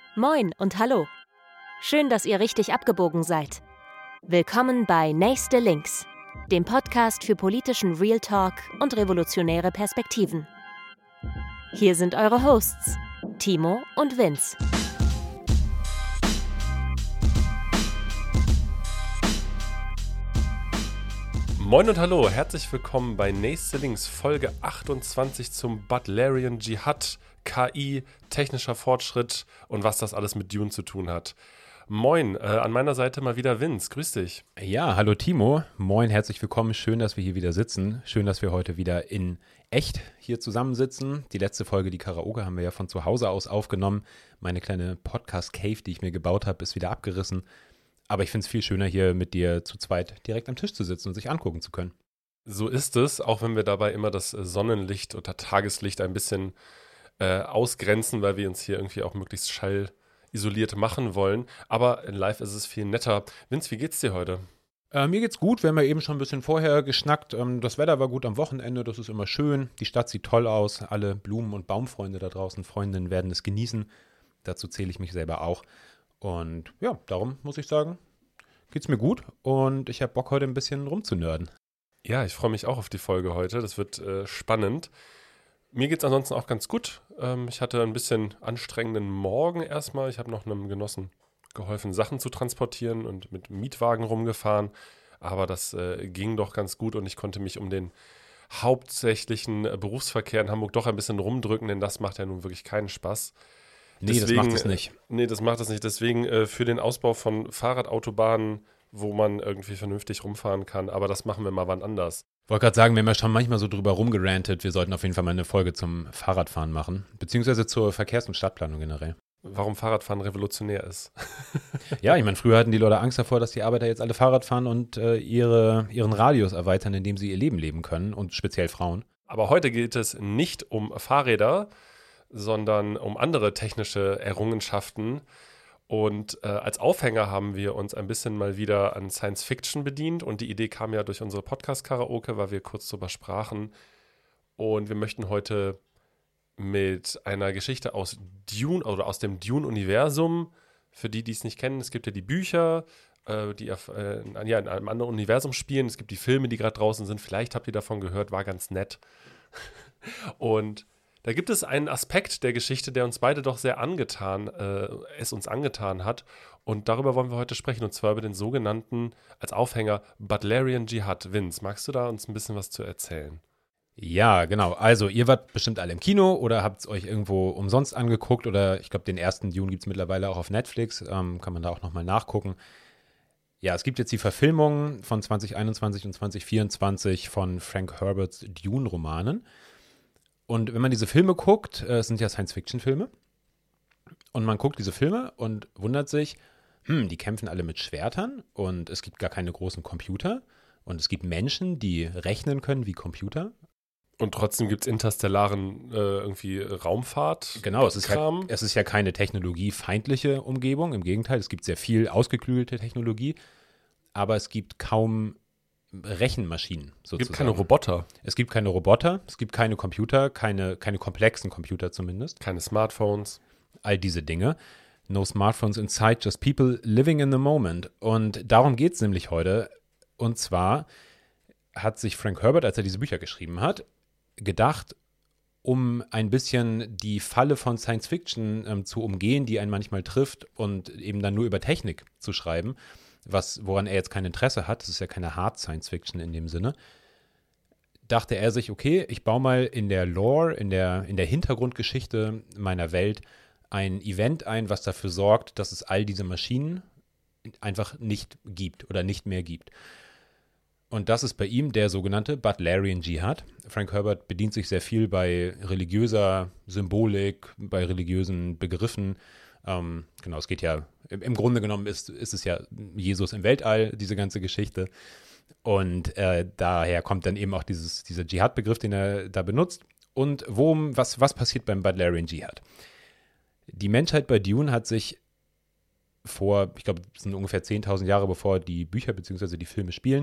Moin und hallo. Schön, dass ihr richtig abgebogen seid. Willkommen bei Nächste Links, dem Podcast für politischen Real Talk und revolutionäre Perspektiven. Hier sind eure Hosts, Timo und Vince. Moin und hallo, herzlich willkommen bei Nächste Links, Folge 28 zum Butlerian Jihad, KI, technischer Fortschritt und was das alles mit Dune zu tun hat. Moin, an meiner Seite mal wieder Vince, grüß dich. Ja, hallo Timo, moin, herzlich willkommen, schön, dass wir hier wieder sitzen, schön, dass wir heute wieder in echt hier zusammensitzen. Die letzte Folge, die Karaoke, haben wir ja von zu Hause aus aufgenommen. Meine kleine Podcast-Cave, die ich mir gebaut habe, ist wieder abgerissen. Aber ich finde es viel schöner, hier mit dir zu zweit direkt am Tisch zu sitzen und sich angucken zu können. So ist es, auch wenn wir dabei immer das Sonnenlicht oder Tageslicht ein bisschen ausgrenzen, weil wir uns hier irgendwie auch möglichst schallisoliert machen wollen. Aber live ist es viel netter. Vince, wie geht's dir heute? Mir geht's gut, wir haben ja eben schon ein bisschen vorher geschnackt. Das Wetter war gut am Wochenende, das ist immer schön. Die Stadt sieht toll aus, alle Blumen- und Baumfreunde da draußen, Freundinnen werden es genießen. Dazu zähle ich mich selber auch. Und ja, darum muss ich sagen, geht's mir gut und ich habe Bock, heute ein bisschen rumzunörden. Ja, ich freue mich auch auf die Folge heute. Das wird spannend. Mir geht's ansonsten auch ganz gut. Ich hatte ein bisschen anstrengenden Morgen erstmal. Ich habe noch einem Genossen geholfen, Sachen zu transportieren und mit Mietwagen rumgefahren. Aber das ging doch ganz gut und ich konnte mich um den hauptsächlichen Berufsverkehr in Hamburg doch ein bisschen rumdrücken, denn das macht ja nun wirklich keinen Spaß. Nee, deswegen, das macht es nicht. Nee, das macht es nicht. Deswegen für den Ausbau von Fahrradautobahnen, wo man irgendwie vernünftig rumfahren kann. Aber das machen wir mal wann anders. Ich wollte gerade sagen, wir haben ja schon manchmal so drüber rumgerantet. Wir sollten auf jeden Fall mal eine Folge zum Fahrradfahren machen. Beziehungsweise zur Verkehrs- und Stadtplanung generell. Warum Fahrradfahren revolutionär ist. Ja, ich meine, früher hatten die Leute Angst davor, dass die Arbeiter jetzt alle Fahrrad fahren und ihren Radius erweitern, indem sie ihr Leben leben können. Und speziell Frauen. Aber heute geht es nicht um Fahrräder, sondern um andere technische Errungenschaften. Und als Aufhänger haben wir uns ein bisschen mal wieder an Science Fiction bedient. Und die Idee kam ja durch unsere Podcast-Karaoke, weil wir kurz drüber sprachen. Und wir möchten heute mit einer Geschichte aus Dune oder aus dem Dune-Universum, für die es nicht kennen, es gibt ja die Bücher, die in einem anderen Universum spielen. Es gibt die Filme, die gerade draußen sind. Vielleicht habt ihr davon gehört, war ganz nett. Und da gibt es einen Aspekt der Geschichte, der uns beide doch sehr angetan hat. Und darüber wollen wir heute sprechen, und zwar über den sogenannten, als Aufhänger, Butlerian Jihad. Vince, magst du da uns ein bisschen was zu erzählen? Ja, genau. Also ihr wart bestimmt alle im Kino oder habt es euch irgendwo umsonst angeguckt oder ich glaube, den ersten Dune gibt es mittlerweile auch auf Netflix. Kann man da auch nochmal nachgucken. Ja, es gibt jetzt die Verfilmungen von 2021 und 2024 von Frank Herberts Dune-Romanen. Und wenn man diese Filme guckt, es sind ja Science-Fiction-Filme, und man guckt diese Filme und wundert sich, die kämpfen alle mit Schwertern und es gibt gar keine großen Computer und es gibt Menschen, die rechnen können wie Computer. Und trotzdem gibt es interstellaren irgendwie Raumfahrt. Genau, es ist ja keine technologiefeindliche Umgebung, im Gegenteil, es gibt sehr viel ausgeklügelte Technologie, aber es gibt kaum Rechenmaschinen sozusagen. Es gibt keine Roboter. Es gibt keine Roboter, es gibt keine Computer, keine komplexen Computer zumindest. Keine Smartphones. All diese Dinge. No smartphones inside, just people living in the moment. Und darum geht es nämlich heute. Und zwar hat sich Frank Herbert, als er diese Bücher geschrieben hat, gedacht, um ein bisschen die Falle von Science Fiction zu umgehen, die einen manchmal trifft und eben dann nur über Technik zu schreiben, woran er jetzt kein Interesse hat, das ist ja keine Hard Science Fiction in dem Sinne, dachte er sich, okay, ich baue mal in der Lore, in der Hintergrundgeschichte meiner Welt ein Event ein, was dafür sorgt, dass es all diese Maschinen einfach nicht gibt oder nicht mehr gibt. Und das ist bei ihm der sogenannte Butlerian Jihad. Frank Herbert bedient sich sehr viel bei religiöser Symbolik, bei religiösen Begriffen. Genau, es geht ja, im Grunde genommen ist es ja Jesus im Weltall, diese ganze Geschichte. Und daher kommt dann eben auch dieser Dschihad-Begriff, den er da benutzt. Und was passiert beim Butlerian Jihad? Die Menschheit bei Dune hat sich ich glaube, es sind ungefähr 10.000 Jahre, bevor die Bücher bzw. die Filme spielen,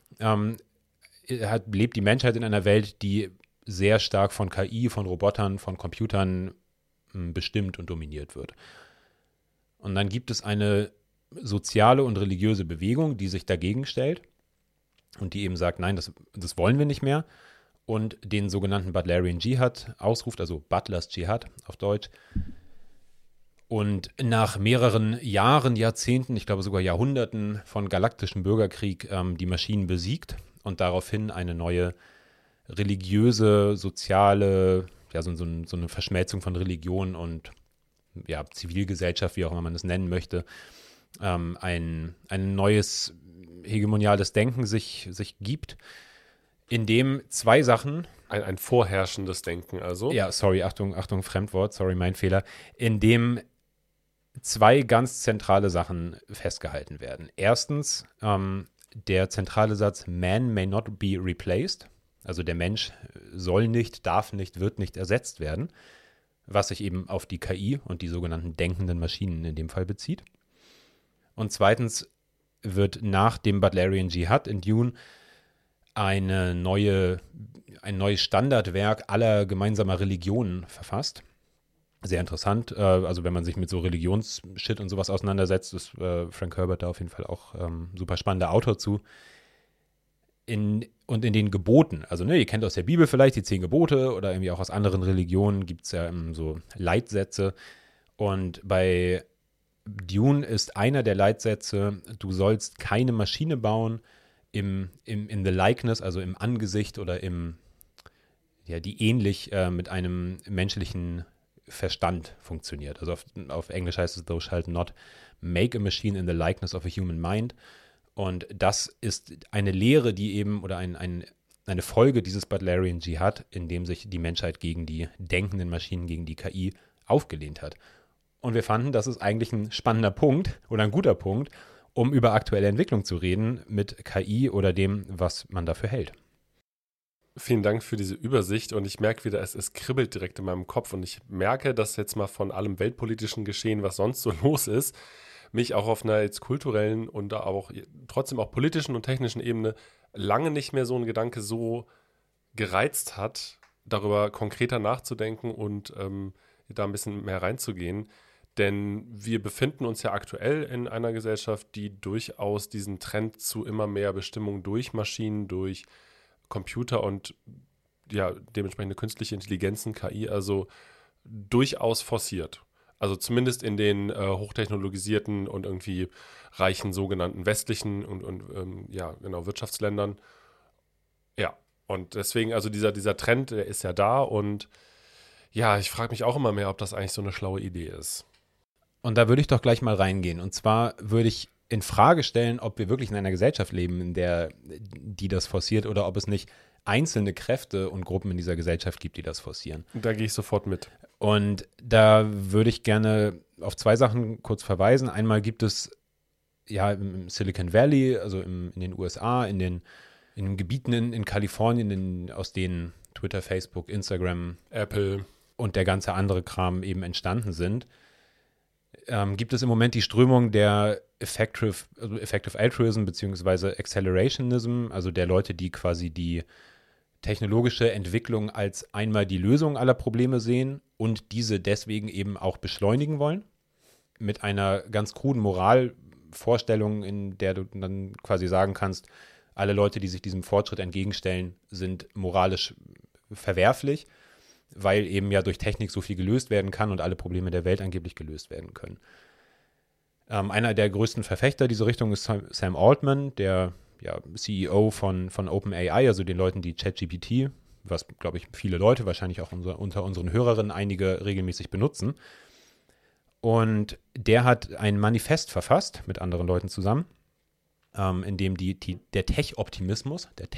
lebt die Menschheit in einer Welt, die sehr stark von KI, von Robotern, von Computern bestimmt und dominiert wird. Und dann gibt es eine soziale und religiöse Bewegung, die sich dagegen stellt und die eben sagt, nein, das wollen wir nicht mehr und den sogenannten Butlerian Dschihad ausruft, also Butlers Dschihad auf Deutsch. Und nach mehreren Jahren, Jahrzehnten, ich glaube sogar Jahrhunderten von galaktischem Bürgerkrieg die Maschinen besiegt und daraufhin eine neue religiöse, soziale, ja, so eine Verschmelzung von Religion und ja, Zivilgesellschaft, wie auch immer man das nennen möchte, ein neues hegemoniales Denken sich gibt, in dem zwei Sachen. Ein vorherrschendes Denken also. Ja, sorry, Achtung, Fremdwort, sorry, mein Fehler. In dem zwei ganz zentrale Sachen festgehalten werden. Erstens, der zentrale Satz, man may not be replaced. Also der Mensch soll nicht, darf nicht, wird nicht ersetzt werden, was sich eben auf die KI und die sogenannten denkenden Maschinen in dem Fall bezieht. Und zweitens wird nach dem Butlerian Dschihad in Dune ein neues Standardwerk aller gemeinsamer Religionen verfasst. Sehr interessant. Also wenn man sich mit so Religionsshit und sowas auseinandersetzt, ist Frank Herbert da auf jeden Fall auch super spannender Autor zu. In den Geboten, also ihr kennt aus der Bibel vielleicht die 10 Gebote oder irgendwie auch aus anderen Religionen gibt es ja so Leitsätze. Und bei Dune ist einer der Leitsätze, du sollst keine Maschine bauen in the likeness, also im Angesicht oder die ähnlich mit einem menschlichen Verstand funktioniert. Also auf Englisch heißt es, thou shalt not make a machine in the likeness of a human mind. Und das ist eine Lehre, die eben, oder eine Folge dieses Butlerian Dschihad, in dem sich die Menschheit gegen die denkenden Maschinen, gegen die KI aufgelehnt hat. Und wir fanden, das ist eigentlich ein spannender Punkt oder ein guter Punkt, um über aktuelle Entwicklung zu reden mit KI oder dem, was man dafür hält. Vielen Dank für diese Übersicht und ich merke wieder, es kribbelt direkt in meinem Kopf und ich merke, dass jetzt mal von allem weltpolitischen Geschehen, was sonst so los ist, mich auch auf einer jetzt kulturellen und auch trotzdem auch politischen und technischen Ebene lange nicht mehr so ein Gedanke so gereizt hat, darüber konkreter nachzudenken und da ein bisschen mehr reinzugehen. Denn wir befinden uns ja aktuell in einer Gesellschaft, die durchaus diesen Trend zu immer mehr Bestimmung durch Maschinen, durch Computer und ja, dementsprechende künstliche Intelligenzen, KI, also durchaus forciert. Also zumindest in den hochtechnologisierten und irgendwie reichen sogenannten westlichen und Wirtschaftsländern. Ja, und deswegen, also dieser Trend, der ist ja da und ja, ich frage mich auch immer mehr, ob das eigentlich so eine schlaue Idee ist. Und da würde ich doch gleich mal reingehen. Und zwar würde ich in Frage stellen, ob wir wirklich in einer Gesellschaft leben, in der die das forciert oder ob es nicht einzelne Kräfte und Gruppen in dieser Gesellschaft gibt, die das forcieren. Da gehe ich sofort mit. Und da würde ich gerne auf zwei Sachen kurz verweisen. Einmal gibt es ja im Silicon Valley, also in den USA, in den Gebieten in Kalifornien, aus denen Twitter, Facebook, Instagram, Apple und der ganze andere Kram eben entstanden sind, gibt es im Moment die Strömung der Effective Altruism bzw. Accelerationism, also der Leute, die quasi die technologische Entwicklung als einmal die Lösung aller Probleme sehen und diese deswegen eben auch beschleunigen wollen, mit einer ganz kruden Moralvorstellung, in der du dann quasi sagen kannst, alle Leute, die sich diesem Fortschritt entgegenstellen, sind moralisch verwerflich, weil eben ja durch Technik so viel gelöst werden kann und alle Probleme der Welt angeblich gelöst werden können. Einer der größten Verfechter dieser Richtung ist Sam Altman, der CEO von OpenAI, also den Leuten, die ChatGPT, was, glaube ich, viele Leute, wahrscheinlich auch unter unseren Hörerinnen einige regelmäßig benutzen. Und der hat ein Manifest verfasst, mit anderen Leuten zusammen, in dem der Tech-Optimism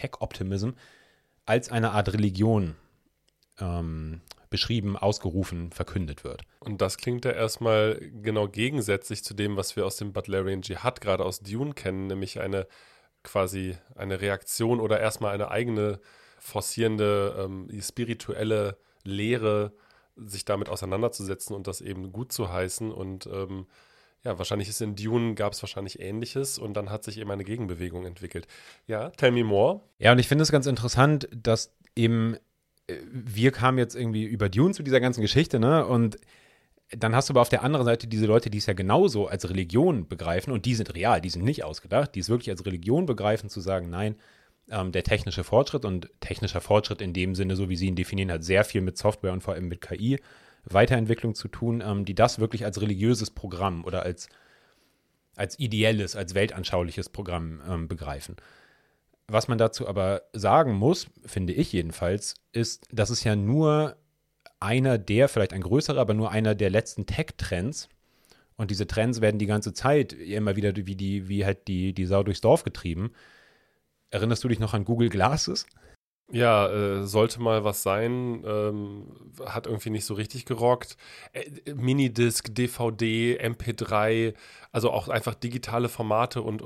als eine Art Religion beschrieben, ausgerufen, verkündet wird. Und das klingt ja erstmal genau gegensätzlich zu dem, was wir aus dem Butlerian Dschihad, gerade aus Dune kennen, nämlich eine Reaktion oder erstmal eine eigene forcierende, spirituelle Lehre, sich damit auseinanderzusetzen und das eben gut zu heißen. Und wahrscheinlich ist in Dune, gab es wahrscheinlich Ähnliches und dann hat sich eben eine Gegenbewegung entwickelt. Ja, tell me more. Ja, und ich finde es ganz interessant, dass eben wir kamen jetzt irgendwie über Dune zu dieser ganzen Geschichte, ne? Und Dann hast du aber auf der anderen Seite diese Leute, die es ja genauso als Religion begreifen, und die sind real, die sind nicht ausgedacht, die es wirklich als Religion begreifen, zu sagen, nein, der technische Fortschritt, und technischer Fortschritt in dem Sinne, so wie sie ihn definieren, hat sehr viel mit Software und vor allem mit KI, Weiterentwicklung zu tun, die das wirklich als religiöses Programm oder als ideelles, als weltanschauliches Programm begreifen. Was man dazu aber sagen muss, finde ich jedenfalls, ist, dass es ja nur einer der, vielleicht ein größerer, aber nur einer der letzten Tech-Trends, und diese Trends werden die ganze Zeit immer wieder wie halt die Sau durchs Dorf getrieben. Erinnerst du dich noch an Google Glasses? Ja, sollte mal was sein, hat irgendwie nicht so richtig gerockt. Minidisc, DVD, MP3, also auch einfach digitale Formate und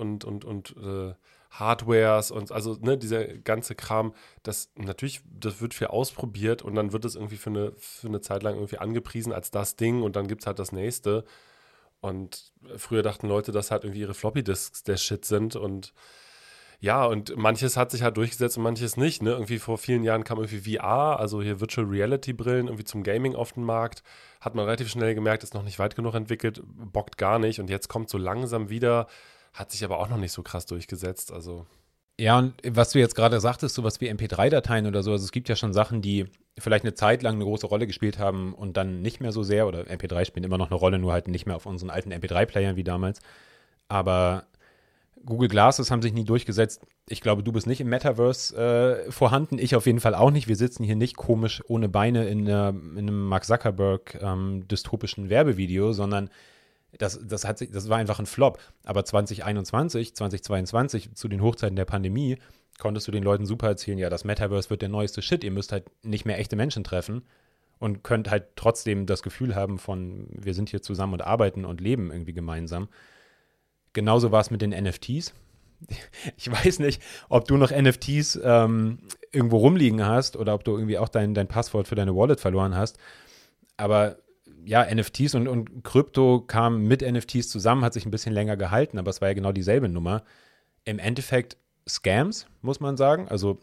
Hardwares und also ne, dieser ganze Kram, das wird viel ausprobiert und dann wird es irgendwie für eine Zeit lang irgendwie angepriesen als das Ding und dann gibt es halt das nächste. Und früher dachten Leute, dass halt irgendwie ihre Floppy-Disks der Shit sind und ja, und manches hat sich halt durchgesetzt und manches nicht. Ne? Irgendwie vor vielen Jahren kam irgendwie VR, also hier Virtual Reality Brillen, irgendwie zum Gaming auf den Markt. Hat man relativ schnell gemerkt, ist noch nicht weit genug entwickelt, bockt gar nicht. Und jetzt kommt so langsam wieder, hat sich aber auch noch nicht so krass durchgesetzt. Also. Ja, und was du jetzt gerade sagtest, sowas wie MP3-Dateien oder so, also es gibt ja schon Sachen, die vielleicht eine Zeit lang eine große Rolle gespielt haben und dann nicht mehr so sehr, oder MP3 spielen immer noch eine Rolle, nur halt nicht mehr auf unseren alten MP3-Playern wie damals. Aber Google Glasses haben sich nie durchgesetzt. Ich glaube, du bist nicht im Metaverse vorhanden. Ich auf jeden Fall auch nicht. Wir sitzen hier nicht komisch ohne Beine in einem Mark Zuckerberg dystopischen Werbevideo, sondern das war einfach ein Flop. Aber 2021, 2022, zu den Hochzeiten der Pandemie, konntest du den Leuten super erzählen, ja, das Metaverse wird der neueste Shit. Ihr müsst halt nicht mehr echte Menschen treffen und könnt halt trotzdem das Gefühl haben von, wir sind hier zusammen und arbeiten und leben irgendwie gemeinsam. Genauso war es mit den NFTs. Ich weiß nicht, ob du noch NFTs irgendwo rumliegen hast oder ob du irgendwie auch dein Passwort für deine Wallet verloren hast. Aber ja, NFTs und Krypto kamen mit NFTs zusammen, hat sich ein bisschen länger gehalten, aber es war ja genau dieselbe Nummer. Im Endeffekt Scams, muss man sagen, also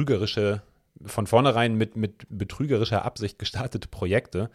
von vornherein mit betrügerischer Absicht gestartete Projekte,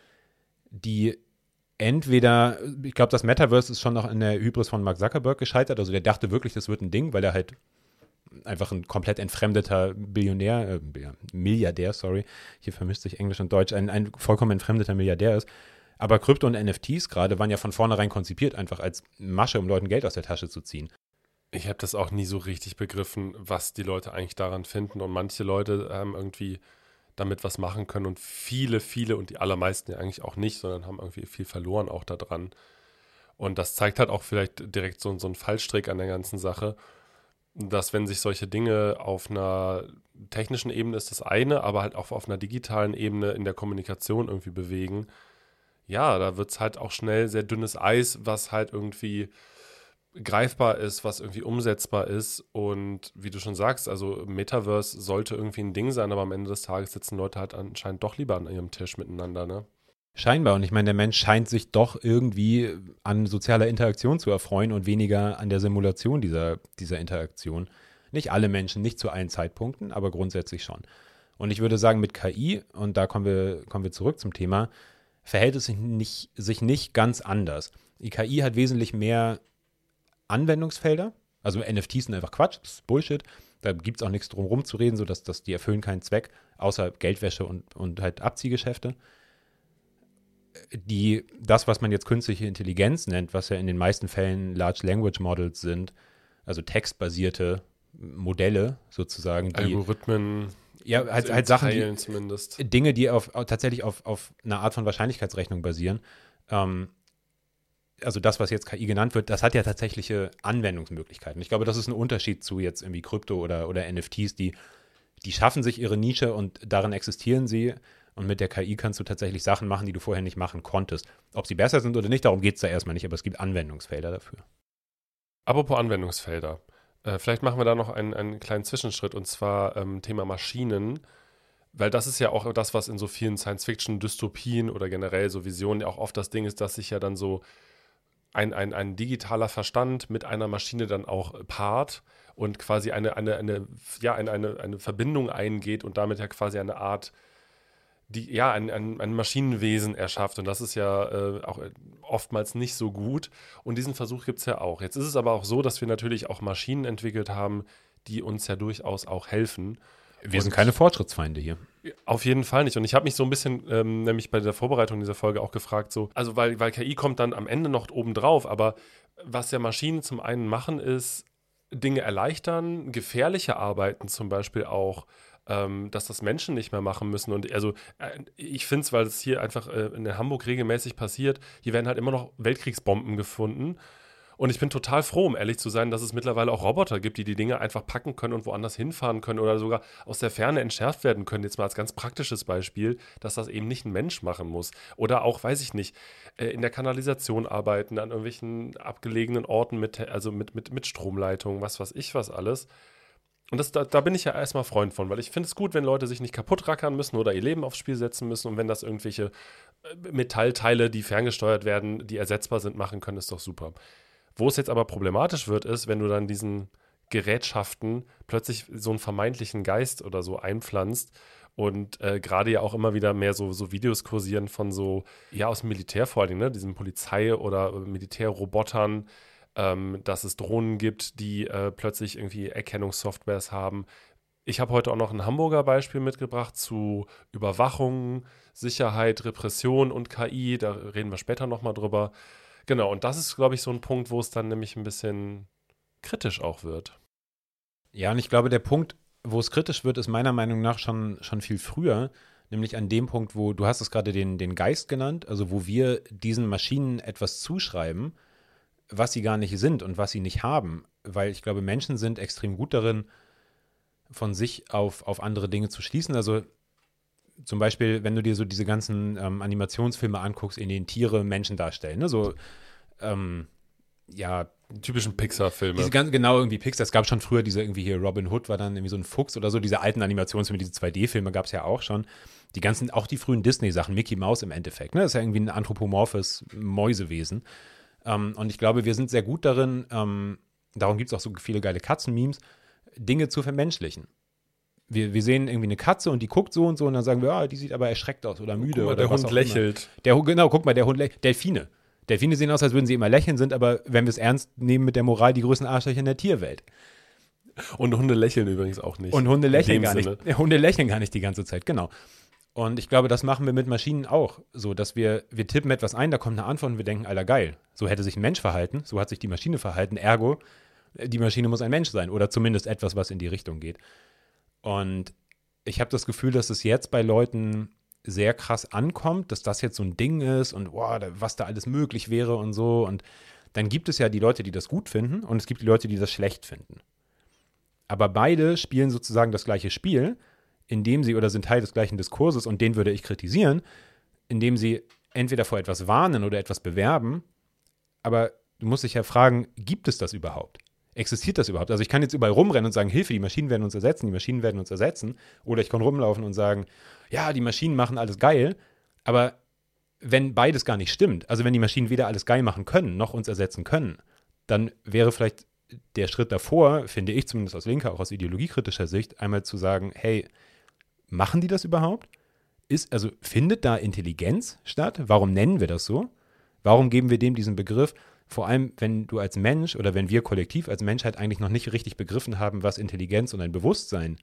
die entweder, ich glaube, das Metaverse ist schon noch in der Hybris von Mark Zuckerberg gescheitert. Also der dachte wirklich, das wird ein Ding, weil er halt einfach ein komplett entfremdeter Milliardär, hier vermischt sich Englisch und Deutsch, ein vollkommen entfremdeter Milliardär ist. Aber Krypto und NFTs gerade waren ja von vornherein konzipiert, einfach als Masche, um Leuten Geld aus der Tasche zu ziehen. Ich habe das auch nie so richtig begriffen, was die Leute eigentlich daran finden. Und manche Leute haben irgendwie damit was machen können und viele und die allermeisten ja eigentlich auch nicht, sondern haben irgendwie viel verloren auch daran. Und das zeigt halt auch vielleicht direkt so einen Fallstrick an der ganzen Sache, dass wenn sich solche Dinge auf einer technischen Ebene ist das eine, aber halt auch auf einer digitalen Ebene in der Kommunikation irgendwie bewegen, ja, da wird es halt auch schnell sehr dünnes Eis, was halt irgendwie greifbar ist, was irgendwie umsetzbar ist und wie du schon sagst, also Metaverse sollte irgendwie ein Ding sein, aber am Ende des Tages sitzen Leute halt anscheinend doch lieber an ihrem Tisch miteinander, ne? Scheinbar, und ich meine, der Mensch scheint sich doch irgendwie an sozialer Interaktion zu erfreuen und weniger an der Simulation dieser Interaktion. Nicht alle Menschen, nicht zu allen Zeitpunkten, aber grundsätzlich schon. Und ich würde sagen, mit KI, und da kommen wir zurück zum Thema, verhält es sich nicht ganz anders. Die KI hat wesentlich mehr Anwendungsfelder, also NFTs sind einfach Quatsch, das ist Bullshit, da gibt es auch nichts drum rumzureden, sodass die erfüllen keinen Zweck, außer Geldwäsche und halt Abziehgeschäfte. Das, was man jetzt künstliche Intelligenz nennt, was ja in den meisten Fällen Large Language Models sind, also textbasierte Modelle sozusagen. Algorithmen. Ja, halt Sachen, zumindest. Dinge, die tatsächlich auf einer Art von Wahrscheinlichkeitsrechnung basieren. Also das, was jetzt KI genannt wird, das hat ja tatsächliche Anwendungsmöglichkeiten. Ich glaube, das ist ein Unterschied zu jetzt irgendwie Krypto oder NFTs, die schaffen sich ihre Nische und darin existieren sie. Und mit der KI kannst du tatsächlich Sachen machen, die du vorher nicht machen konntest. Ob sie besser sind oder nicht, darum geht es da erstmal nicht, aber es gibt Anwendungsfelder dafür. Apropos Anwendungsfelder. Vielleicht machen wir da noch einen kleinen Zwischenschritt, und zwar Thema Maschinen, weil das ist ja auch das, was in so vielen Science-Fiction-Dystopien oder generell so Visionen ja auch oft das Ding ist, dass sich ja dann so ein digitaler Verstand mit einer Maschine dann auch paart und quasi eine Verbindung eingeht und damit ja quasi eine Art ein Maschinenwesen erschafft. Und das ist ja auch oftmals nicht so gut. Und diesen Versuch gibt es ja auch. Jetzt ist es aber auch so, dass wir natürlich auch Maschinen entwickelt haben, die uns ja durchaus auch helfen. Wir sind keine Fortschrittsfeinde hier. Auf jeden Fall nicht. Und ich habe mich so ein bisschen, nämlich bei der Vorbereitung dieser Folge auch gefragt, so, also weil KI kommt dann am Ende noch oben drauf, aber was ja Maschinen zum einen machen, ist Dinge erleichtern, gefährliche Arbeiten zum Beispiel auch, dass das Menschen nicht mehr machen müssen. Und also ich finde es, weil es hier einfach in Hamburg regelmäßig passiert, hier werden halt immer noch Weltkriegsbomben gefunden. Und ich bin total froh, um ehrlich zu sein, dass es mittlerweile auch Roboter gibt, die Dinge einfach packen können und woanders hinfahren können oder sogar aus der Ferne entschärft werden können. Jetzt mal als ganz praktisches Beispiel, dass das eben nicht ein Mensch machen muss. Oder auch, weiß ich nicht, in der Kanalisation arbeiten, an irgendwelchen abgelegenen Orten mit Stromleitungen, was weiß ich was alles. Und da bin ich ja erstmal Freund von, weil ich finde es gut, wenn Leute sich nicht kaputt rackern müssen oder ihr Leben aufs Spiel setzen müssen. Und wenn das irgendwelche Metallteile, die ferngesteuert werden, die ersetzbar sind, machen können, ist doch super. Wo es jetzt aber problematisch wird, ist, wenn du dann diesen Gerätschaften plötzlich so einen vermeintlichen Geist oder so einpflanzt und gerade ja auch immer wieder mehr so Videos kursieren von so, ja, aus dem Militär vor allem, ne, diesen Polizei- oder Militärrobotern, dass es Drohnen gibt, die plötzlich irgendwie Erkennungssoftwares haben. Ich habe heute auch noch ein Hamburger Beispiel mitgebracht zu Überwachung, Sicherheit, Repression und KI. Da reden wir später nochmal drüber. Genau, und das ist, glaube ich, so ein Punkt, wo es dann nämlich ein bisschen kritisch auch wird. Ja, und ich glaube, der Punkt, wo es kritisch wird, ist meiner Meinung nach schon viel früher, nämlich an dem Punkt, wo, du hast es gerade den Geist genannt, also wo wir diesen Maschinen etwas zuschreiben, was sie gar nicht sind und was sie nicht haben, weil ich glaube, Menschen sind extrem gut darin, von sich auf andere Dinge zu schließen. Also zum Beispiel, wenn du dir so diese ganzen Animationsfilme anguckst, in denen Tiere Menschen darstellen, ne? So, ja. Die typischen Pixar-Filme. Diese ganz genau irgendwie Pixar. Es gab schon früher diese irgendwie hier, Robin Hood war dann irgendwie so ein Fuchs oder so. Diese alten Animationsfilme, diese 2D-Filme gab es ja auch schon. Die ganzen, auch die frühen Disney-Sachen, Mickey Mouse im Endeffekt, ne? Das ist ja irgendwie ein anthropomorphes Mäusewesen. Und ich glaube, wir sind sehr gut darin, darum gibt es auch so viele geile Katzen-Memes, Dinge zu vermenschlichen. Wir sehen irgendwie eine Katze und die guckt so und so und dann sagen wir, ja, die sieht aber erschreckt aus oder müde. Guck mal, oder der Hund lächelt. Genau, guck mal, der Hund lächelt. Delfine. Delfine sehen aus, als würden sie immer lächeln, sind aber, wenn wir es ernst nehmen mit der Moral, die größten Arschlöcher in der Tierwelt. Und Hunde lächeln übrigens auch nicht. Und Hunde lächeln gar nicht. Hunde lächeln gar nicht die ganze Zeit, genau. Und ich glaube, das machen wir mit Maschinen auch. So, dass wir tippen etwas ein, da kommt eine Antwort und wir denken, Alter, geil. So hätte sich ein Mensch verhalten, so hat sich die Maschine verhalten. Ergo, die Maschine muss ein Mensch sein oder zumindest etwas, was in die Richtung geht. Und ich habe das Gefühl, dass es jetzt bei Leuten sehr krass ankommt, dass das jetzt so ein Ding ist und wow, was da alles möglich wäre und so. Und dann gibt es ja die Leute, die das gut finden und es gibt die Leute, die das schlecht finden. Aber beide spielen sozusagen das gleiche Spiel, indem sie oder sind Teil des gleichen Diskurses und den würde ich kritisieren, indem sie entweder vor etwas warnen oder etwas bewerben. Aber du musst dich ja fragen, gibt es das überhaupt? Existiert das überhaupt? Also ich kann jetzt überall rumrennen und sagen, Hilfe, die Maschinen werden uns ersetzen, die Maschinen werden uns ersetzen. Oder ich kann rumlaufen und sagen, ja, die Maschinen machen alles geil. Aber wenn beides gar nicht stimmt, also wenn die Maschinen weder alles geil machen können, noch uns ersetzen können, dann wäre vielleicht der Schritt davor, finde ich zumindest aus linker, auch aus ideologiekritischer Sicht, einmal zu sagen, hey, machen die das überhaupt? Also findet da Intelligenz statt? Warum nennen wir das so? Warum geben wir dem diesen Begriff? Vor allem, wenn du als Mensch oder wenn wir kollektiv als Menschheit eigentlich noch nicht richtig begriffen haben, was Intelligenz und ein Bewusstsein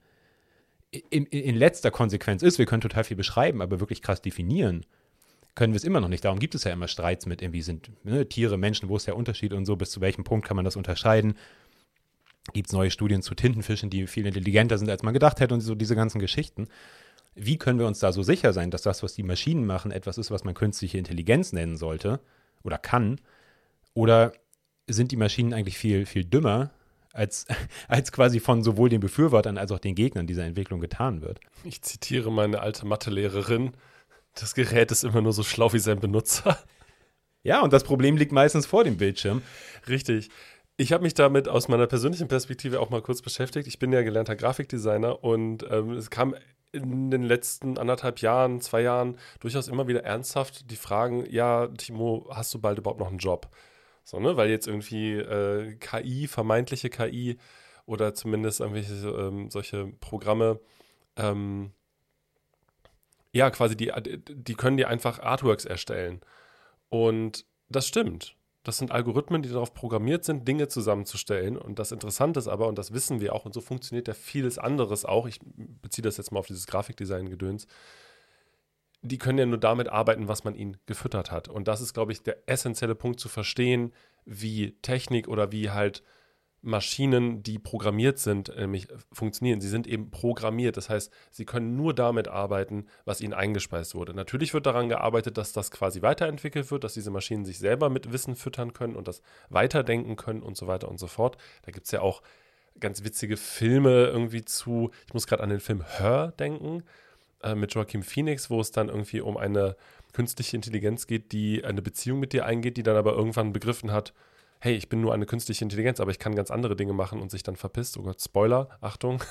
in letzter Konsequenz ist. Wir können total viel beschreiben, aber wirklich krass definieren können wir es immer noch nicht. Darum gibt es ja immer Streits mit irgendwie sind Tiere, Menschen, wo ist der Unterschied und so, bis zu welchem Punkt kann man das unterscheiden. Gibt es neue Studien zu Tintenfischen, die viel intelligenter sind, als man gedacht hätte und so diese ganzen Geschichten. Wie können wir uns da so sicher sein, dass das, was die Maschinen machen, etwas ist, was man künstliche Intelligenz nennen sollte oder kann? Oder sind die Maschinen eigentlich viel, viel dümmer, als quasi von sowohl den Befürwortern als auch den Gegnern dieser Entwicklung getan wird? Ich zitiere meine alte Mathelehrerin, das Gerät ist immer nur so schlau wie sein Benutzer. Ja, und das Problem liegt meistens vor dem Bildschirm. Richtig. Ich habe mich damit aus meiner persönlichen Perspektive auch mal kurz beschäftigt. Ich bin ja gelernter Grafikdesigner und es kam in den letzten 1,5 Jahren, 2 Jahren durchaus immer wieder ernsthaft die Fragen, ja, Timo, hast du bald überhaupt noch einen Job? So, ne? Weil jetzt irgendwie KI, vermeintliche KI oder zumindest irgendwelche solche Programme Ja, quasi, die können dir einfach Artworks erstellen. Und das stimmt. Das sind Algorithmen, die darauf programmiert sind, Dinge zusammenzustellen. Und das Interessante ist aber, und das wissen wir auch, und so funktioniert ja vieles anderes auch, ich beziehe das jetzt mal auf dieses Grafikdesign-Gedöns, die können ja nur damit arbeiten, was man ihnen gefüttert hat. Und das ist, glaube ich, der essentielle Punkt zu verstehen, wie Technik oder wie halt Maschinen, die programmiert sind, nämlich funktionieren. Sie sind eben programmiert. Das heißt, sie können nur damit arbeiten, was ihnen eingespeist wurde. Natürlich wird daran gearbeitet, dass das quasi weiterentwickelt wird, dass diese Maschinen sich selber mit Wissen füttern können und das weiterdenken können und so weiter und so fort. Da gibt es ja auch ganz witzige Filme irgendwie zu. Ich muss gerade an den Film Her denken, mit Joaquin Phoenix, wo es dann irgendwie um eine künstliche Intelligenz geht, die eine Beziehung mit dir eingeht, die dann aber irgendwann begriffen hat, hey, ich bin nur eine künstliche Intelligenz, aber ich kann ganz andere Dinge machen und sich dann verpisst. Oh Gott, Spoiler, Achtung.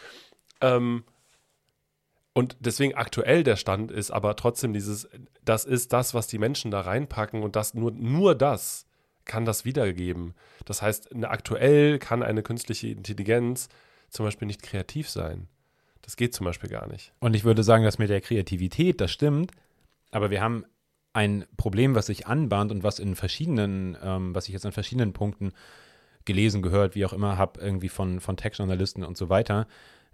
Und deswegen aktuell der Stand ist aber trotzdem das ist das, was die Menschen da reinpacken und das nur das kann das wiedergeben. Das heißt, aktuell kann eine künstliche Intelligenz zum Beispiel nicht kreativ sein. Das geht zum Beispiel gar nicht. Und ich würde sagen, dass mit der Kreativität, das stimmt, aber wir haben ein Problem, was sich anbahnt und was ich jetzt an verschiedenen Punkten gelesen, gehört, wie auch immer, habe irgendwie von Tech-Journalisten und so weiter,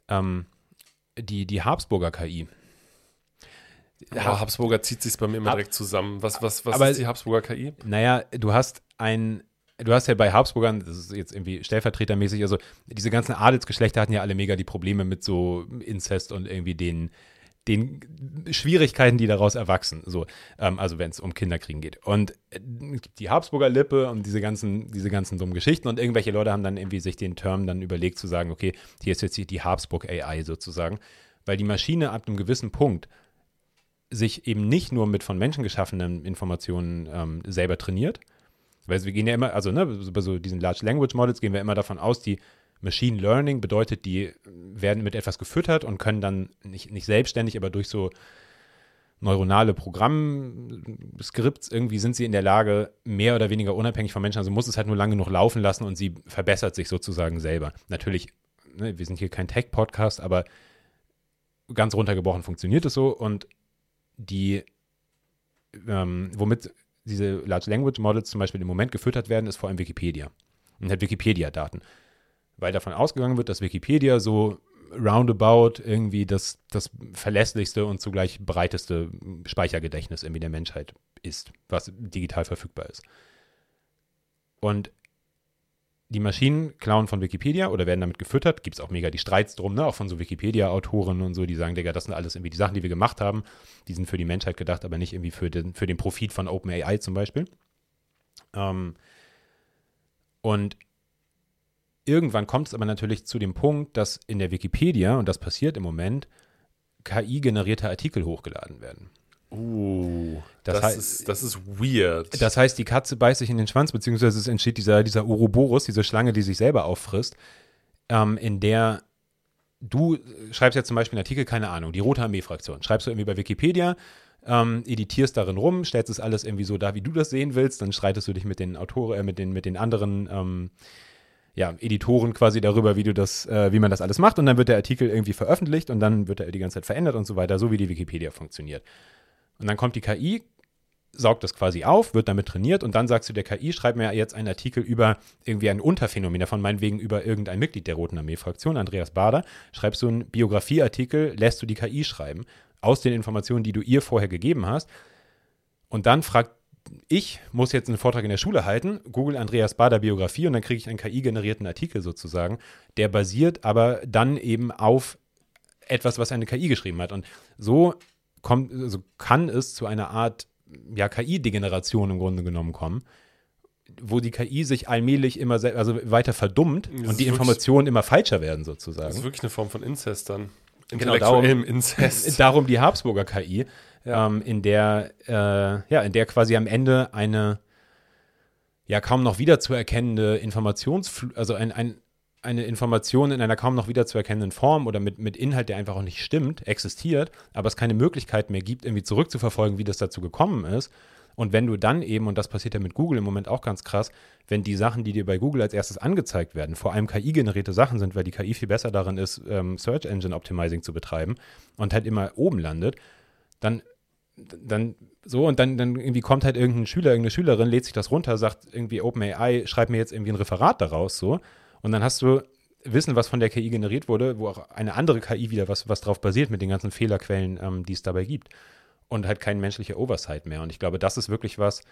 die Habsburger KI. Habsburger zieht sich bei mir immer direkt zusammen. Was ist die Habsburger KI? Naja, du hast ja bei Habsburgern, das ist jetzt irgendwie stellvertretermäßig, also diese ganzen Adelsgeschlechter hatten ja alle mega die Probleme mit so Inzest und irgendwie den Schwierigkeiten, die daraus erwachsen, so, also wenn es um Kinderkriegen geht. Und die Habsburger Lippe und diese ganzen dummen Geschichten und irgendwelche Leute haben dann irgendwie sich den Term dann überlegt zu sagen, okay, hier ist jetzt die Habsburg AI sozusagen, weil die Maschine ab einem gewissen Punkt sich eben nicht nur mit von Menschen geschaffenen Informationen selber trainiert, weil wir gehen ja immer, also bei so diesen Large Language Models gehen wir immer davon aus, die Machine Learning bedeutet, die werden mit etwas gefüttert und können dann nicht selbstständig, aber durch so neuronale Programmskripts irgendwie sind sie in der Lage, mehr oder weniger unabhängig von Menschen, also muss es halt nur lange genug laufen lassen und sie verbessert sich sozusagen selber. Natürlich, wir sind hier kein Tech-Podcast, aber ganz runtergebrochen funktioniert es so und womit diese Large Language Models zum Beispiel im Moment gefüttert werden, ist vor allem Wikipedia und hat Wikipedia-Daten. Weil davon ausgegangen wird, dass Wikipedia so roundabout irgendwie das verlässlichste und zugleich breiteste Speichergedächtnis irgendwie der Menschheit ist, was digital verfügbar ist. Und die Maschinen klauen von Wikipedia oder werden damit gefüttert. Gibt es auch mega die Streits drum, ne? Auch von so Wikipedia-Autoren und so, die sagen, Digga, das sind alles irgendwie die Sachen, die wir gemacht haben. Die sind für die Menschheit gedacht, aber nicht irgendwie für den Profit von OpenAI zum Beispiel. Und irgendwann kommt es aber natürlich zu dem Punkt, dass in der Wikipedia, und das passiert im Moment, KI-generierte Artikel hochgeladen werden. Das ist weird. Das heißt, die Katze beißt sich in den Schwanz, beziehungsweise es entsteht dieser Ouroboros, diese Schlange, die sich selber auffrisst, in der du schreibst jetzt zum Beispiel einen Artikel, keine Ahnung, die Rote Armee-Fraktion, schreibst du irgendwie bei Wikipedia, editierst darin rum, stellst es alles irgendwie so da, wie du das sehen willst, dann streitest du dich mit den Autoren, mit den anderen Editoren quasi darüber, wie man das alles macht und dann wird der Artikel irgendwie veröffentlicht und dann wird er die ganze Zeit verändert und so weiter, so wie die Wikipedia funktioniert. Und dann kommt die KI, saugt das quasi auf, wird damit trainiert und dann sagst du der KI, schreib mir jetzt einen Artikel über irgendwie ein Unterphänomen davon, meinetwegen über irgendein Mitglied der Roten Armee-Fraktion, Andreas Baader, schreibst du einen Biografieartikel, lässt du die KI schreiben, aus den Informationen, die du ihr vorher gegeben hast und dann ich muss jetzt einen Vortrag in der Schule halten, Google Andreas Baader Biografie und dann kriege ich einen KI-generierten Artikel sozusagen, der basiert aber dann eben auf etwas, was eine KI geschrieben hat und so kann es zu einer Art KI-Degeneration im Grunde genommen kommen, wo die KI sich allmählich immer weiter verdummt und die Informationen immer falscher werden sozusagen. Das ist wirklich eine Form von Inzest dann. Intellektuellem Inzest. Darum die Habsburger KI, in der quasi am Ende eine kaum noch wiederzuerkennende eine Information in einer kaum noch wiederzuerkennenden Form oder mit Inhalt, der einfach auch nicht stimmt, existiert, aber es keine Möglichkeit mehr gibt, irgendwie zurückzuverfolgen, wie das dazu gekommen ist. Und wenn du dann eben, und das passiert ja mit Google im Moment auch ganz krass, wenn die Sachen, die dir bei Google als erstes angezeigt werden, vor allem KI-generierte Sachen sind, weil die KI viel besser darin ist, Search Engine Optimizing zu betreiben und halt immer oben landet, dann so und dann irgendwie kommt halt irgendein Schüler, irgendeine Schülerin, lädt sich das runter, sagt irgendwie OpenAI, schreib mir jetzt irgendwie ein Referat daraus so und dann hast du Wissen, was von der KI generiert wurde, wo auch eine andere KI wieder was drauf basiert mit den ganzen Fehlerquellen, die es dabei gibt und halt kein menschlicher Oversight mehr und ich glaube, das ist wirklich was,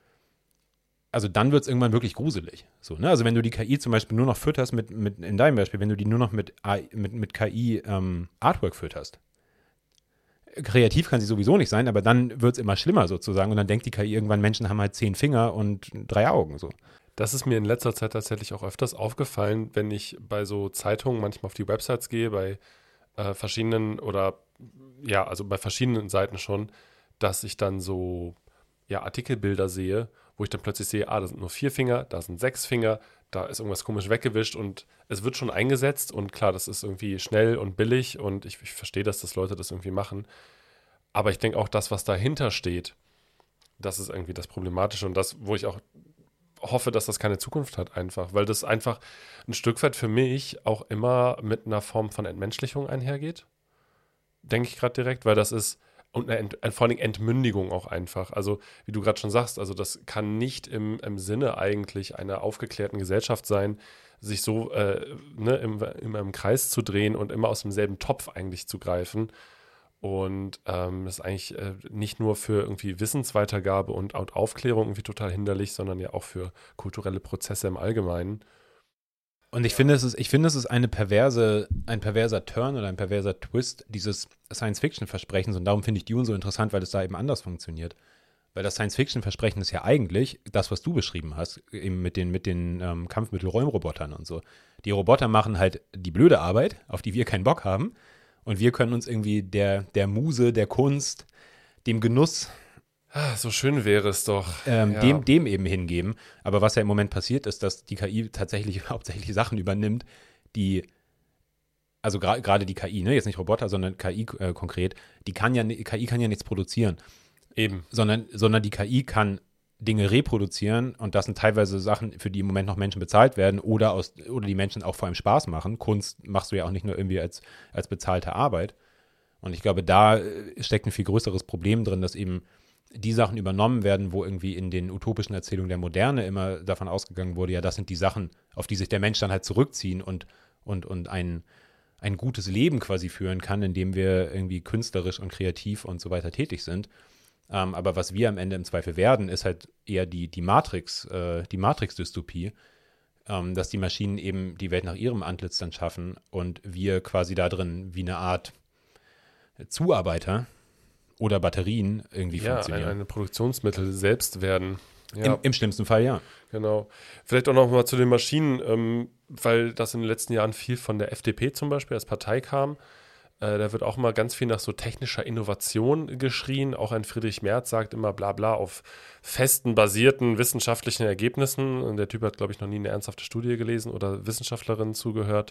also dann wird es irgendwann wirklich gruselig. So, ne? Also wenn du die KI zum Beispiel nur noch fütterst in deinem Beispiel, wenn du die nur noch mit KI Artwork fütterst, kreativ kann sie sowieso nicht sein, aber dann wird es immer schlimmer sozusagen und dann denkt die KI irgendwann, Menschen haben halt 10 Finger und 3 Augen. So. Das ist mir in letzter Zeit tatsächlich auch öfters aufgefallen, wenn ich bei so Zeitungen manchmal auf die Websites gehe, bei verschiedenen oder ja, also bei verschiedenen Seiten schon, dass ich dann so Artikelbilder sehe, wo ich dann plötzlich sehe, da sind nur 4 Finger, da sind 6 Finger, da ist irgendwas komisch weggewischt und es wird schon eingesetzt und klar, das ist irgendwie schnell und billig und ich verstehe, dass Leute das irgendwie machen, aber ich denke auch, das, was dahinter steht, das ist irgendwie das Problematische und das, wo ich auch hoffe, dass das keine Zukunft hat einfach, weil das einfach ein Stück weit für mich auch immer mit einer Form von Entmenschlichung einhergeht, denke ich gerade direkt, weil das ist und vor allem Entmündigung auch einfach. Also, wie du gerade schon sagst, also das kann nicht im Sinne eigentlich einer aufgeklärten Gesellschaft sein, sich so immer im Kreis zu drehen und immer aus demselben Topf eigentlich zu greifen. Und das ist eigentlich nicht nur für irgendwie Wissensweitergabe und Aufklärung irgendwie total hinderlich, sondern ja auch für kulturelle Prozesse im Allgemeinen. Und ich finde, es ist ein perverser Turn oder ein perverser Twist dieses Science-Fiction-Versprechens. Und darum finde ich Dune so interessant, weil es da eben anders funktioniert. Weil das Science-Fiction-Versprechen ist ja eigentlich das, was du beschrieben hast, eben mit den Kampfmittelräumrobotern und so. Die Roboter machen halt die blöde Arbeit, auf die wir keinen Bock haben. Und wir können uns irgendwie der Muse, der Kunst, dem Genuss so schön wäre es doch. Dem eben hingeben. Aber was ja im Moment passiert, ist, dass die KI tatsächlich hauptsächlich Sachen übernimmt, die, also gerade die KI, ne, jetzt nicht Roboter, sondern KI konkret, KI kann ja nichts produzieren. Eben. Sondern die KI kann Dinge reproduzieren und das sind teilweise Sachen, für die im Moment noch Menschen bezahlt werden oder die Menschen auch vor allem Spaß machen. Kunst machst du ja auch nicht nur irgendwie als bezahlte Arbeit. Und ich glaube, da steckt ein viel größeres Problem drin, dass eben die Sachen übernommen werden, wo irgendwie in den utopischen Erzählungen der Moderne immer davon ausgegangen wurde, ja, das sind die Sachen, auf die sich der Mensch dann halt zurückziehen und ein gutes Leben quasi führen kann, indem wir irgendwie künstlerisch und kreativ und so weiter tätig sind. Aber was wir am Ende im Zweifel werden, ist halt eher die Matrix-Dystopie, dass die Maschinen eben die Welt nach ihrem Antlitz dann schaffen und wir quasi da drin wie eine Art Zuarbeiter oder Batterien irgendwie funktionieren. Ja, eine Produktionsmittel selbst werden. Ja. Im schlimmsten Fall, ja. Genau. Vielleicht auch noch mal zu den Maschinen, weil das in den letzten Jahren viel von der FDP zum Beispiel als Partei kam. Da wird auch mal ganz viel nach so technischer Innovation geschrien. Auch ein Friedrich Merz sagt immer bla bla auf festen, basierten wissenschaftlichen Ergebnissen. Und der Typ hat, glaube ich, noch nie eine ernsthafte Studie gelesen oder Wissenschaftlerinnen zugehört.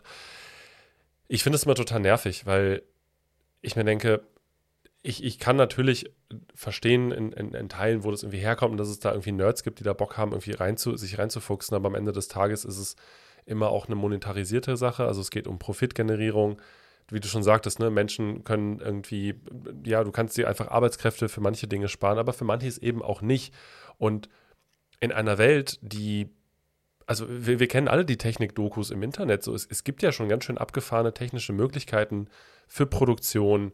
Ich finde es immer total nervig, weil ich mir denke, ich kann natürlich verstehen in Teilen, wo das irgendwie herkommt und dass es da irgendwie Nerds gibt, die da Bock haben, irgendwie sich reinzufuchsen, aber am Ende des Tages ist es immer auch eine monetarisierte Sache, also es geht um Profitgenerierung, wie du schon sagtest, ne, Menschen können irgendwie, ja, du kannst dir einfach Arbeitskräfte für manche Dinge sparen, aber für manches eben auch nicht und in einer Welt, die also wir kennen alle die Technik-Dokus im Internet. So, es gibt ja schon ganz schön abgefahrene technische Möglichkeiten für Produktion,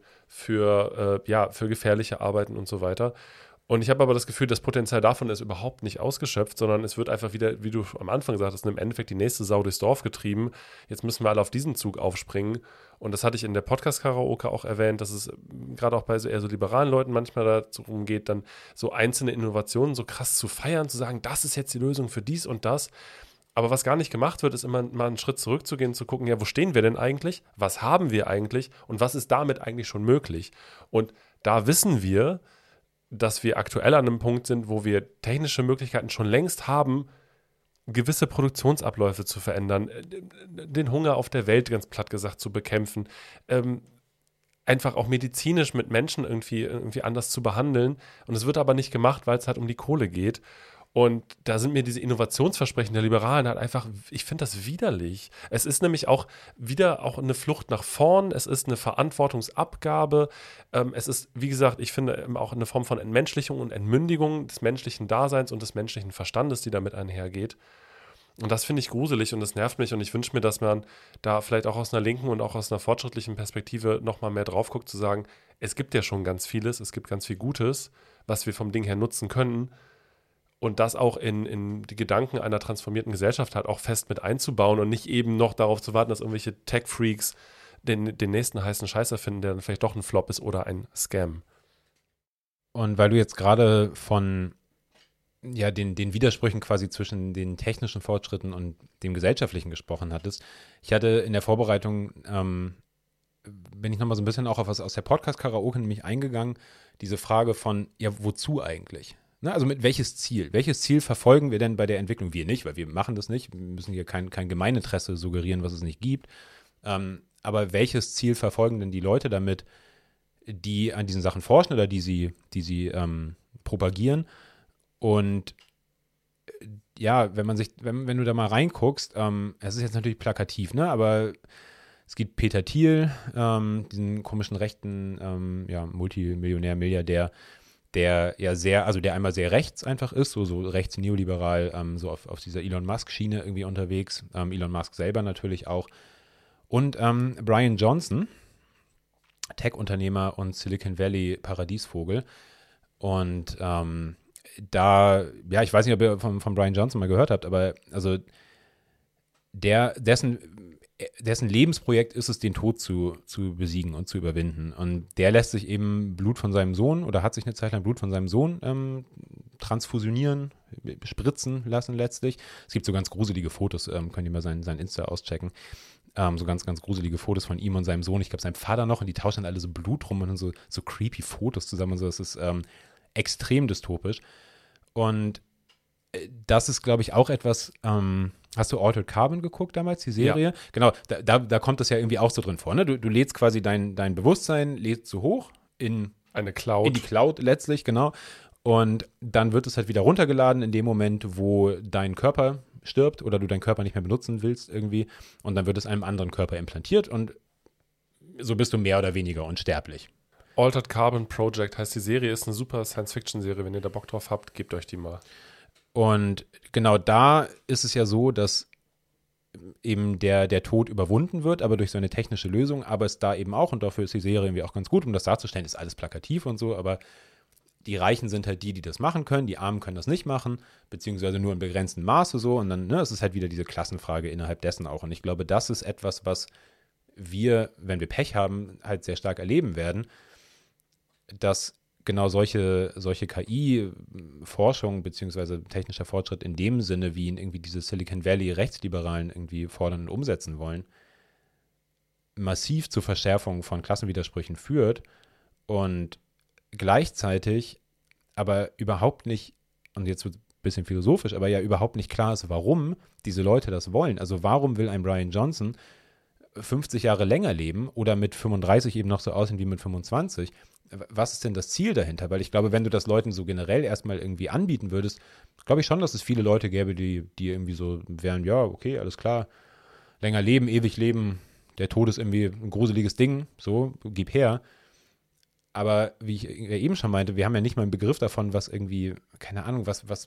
für gefährliche Arbeiten und so weiter. Und ich habe aber das Gefühl, das Potenzial davon ist überhaupt nicht ausgeschöpft, sondern es wird einfach wieder, wie du am Anfang sagtest, im Endeffekt die nächste Sau durchs Dorf getrieben. Jetzt müssen wir alle auf diesen Zug aufspringen. Und das hatte ich in der Podcast-Karaoke auch erwähnt, dass es gerade auch bei so eher so liberalen Leuten manchmal darum geht, dann so einzelne Innovationen so krass zu feiern, zu sagen, das ist jetzt die Lösung für dies und das. Aber was gar nicht gemacht wird, ist immer mal einen Schritt zurückzugehen, zu gucken, ja, wo stehen wir denn eigentlich? Was haben wir eigentlich? Und was ist damit eigentlich schon möglich? Und da wissen wir, dass wir aktuell an einem Punkt sind, wo wir technische Möglichkeiten schon längst haben, gewisse Produktionsabläufe zu verändern, den Hunger auf der Welt, ganz platt gesagt, zu bekämpfen, einfach auch medizinisch mit Menschen irgendwie anders zu behandeln. Und es wird aber nicht gemacht, weil es halt um die Kohle geht. Und da sind mir diese Innovationsversprechen der Liberalen halt einfach, ich finde das widerlich. Es ist nämlich auch wieder auch eine Flucht nach vorn, es ist eine Verantwortungsabgabe, es ist, wie gesagt, ich finde auch eine Form von Entmenschlichung und Entmündigung des menschlichen Daseins und des menschlichen Verstandes, die damit einhergeht. Und das finde ich gruselig und das nervt mich und ich wünsche mir, dass man da vielleicht auch aus einer linken und auch aus einer fortschrittlichen Perspektive nochmal mehr drauf guckt, zu sagen, es gibt ja schon ganz vieles, es gibt ganz viel Gutes, was wir vom Ding her nutzen können. Und das auch in die Gedanken einer transformierten Gesellschaft halt auch fest mit einzubauen und nicht eben noch darauf zu warten, dass irgendwelche Tech-Freaks den nächsten heißen Scheiß erfinden, der dann vielleicht doch ein Flop ist oder ein Scam. Und weil du jetzt gerade von den Widersprüchen quasi zwischen den technischen Fortschritten und dem gesellschaftlichen gesprochen hattest, ich hatte in der Vorbereitung, bin ich nochmal so ein bisschen auch auf was aus der Podcast-Karaoke nämlich eingegangen, diese Frage von, ja, wozu eigentlich? Ne, also mit welches Ziel? Welches Ziel verfolgen wir denn bei der Entwicklung? Wir nicht, weil wir machen das nicht. Wir müssen hier kein Gemeininteresse suggerieren, was es nicht gibt. Aber welches Ziel verfolgen denn die Leute damit, die an diesen Sachen forschen oder die sie propagieren? Und ja, wenn du da mal reinguckst, es ist jetzt natürlich plakativ, ne? Aber es gibt Peter Thiel, diesen komischen rechten Multimillionär, Milliardär, der ja der einmal sehr rechts einfach ist, so rechts neoliberal, so auf dieser Elon Musk-Schiene irgendwie unterwegs. Elon Musk selber natürlich auch. Und Brian Johnson, Tech-Unternehmer und Silicon Valley Paradiesvogel. Und ich weiß nicht, ob ihr von Brian Johnson mal gehört habt, aber also dessen Lebensprojekt ist es, den Tod zu besiegen und zu überwinden. Und der lässt sich eben Blut von seinem Sohn oder hat sich eine Zeit lang Blut von seinem Sohn transfusionieren, spritzen lassen letztlich. Es gibt so ganz gruselige Fotos, könnt ihr mal sein Insta auschecken. So ganz, ganz gruselige Fotos von ihm und seinem Sohn. Ich glaube, seinem Vater noch. Und die tauschen dann alle so Blut rum und so creepy Fotos zusammen und so. Das ist extrem dystopisch. Und das ist, glaube ich, auch etwas, hast du Altered Carbon geguckt damals, die Serie? Ja. Genau, da kommt das ja irgendwie auch so drin vor, ne? Du lädst quasi dein Bewusstsein, lädst so hoch in eine Cloud. In die Cloud letztlich, genau. Und dann wird es halt wieder runtergeladen in dem Moment, wo dein Körper stirbt oder du deinen Körper nicht mehr benutzen willst irgendwie. Und dann wird es einem anderen Körper implantiert und so bist du mehr oder weniger unsterblich. Altered Carbon Project heißt die Serie, ist eine super Science-Fiction-Serie. Wenn ihr da Bock drauf habt, gebt euch die mal. Und genau da ist es ja so, dass eben der Tod überwunden wird, aber durch so eine technische Lösung, aber es da eben auch, und dafür ist die Serie irgendwie auch ganz gut, um das darzustellen, ist alles plakativ und so, aber die Reichen sind halt die das machen können, die Armen können das nicht machen, beziehungsweise nur in begrenztem Maße so, und dann, es ist halt wieder diese Klassenfrage innerhalb dessen auch, und ich glaube, das ist etwas, was wir, wenn wir Pech haben, halt sehr stark erleben werden, dass genau solche KI-Forschung beziehungsweise technischer Fortschritt in dem Sinne, wie ihn irgendwie diese Silicon Valley-Rechtsliberalen irgendwie fordern und umsetzen wollen, massiv zur Verschärfung von Klassenwidersprüchen führt und gleichzeitig aber überhaupt nicht, und jetzt wird es ein bisschen philosophisch, aber ja überhaupt nicht klar ist, warum diese Leute das wollen. Also warum will ein Brian Johnson 50 Jahre länger leben oder mit 35 eben noch so aussehen wie mit 25? Was ist denn das Ziel dahinter? Weil ich glaube, wenn du das Leuten so generell erstmal irgendwie anbieten würdest, glaube ich schon, dass es viele Leute gäbe, die irgendwie so wären, ja, okay, alles klar, länger leben, ewig leben, der Tod ist irgendwie ein gruseliges Ding, so, gib her. Aber wie ich eben schon meinte, wir haben ja nicht mal einen Begriff davon, was irgendwie, keine Ahnung, was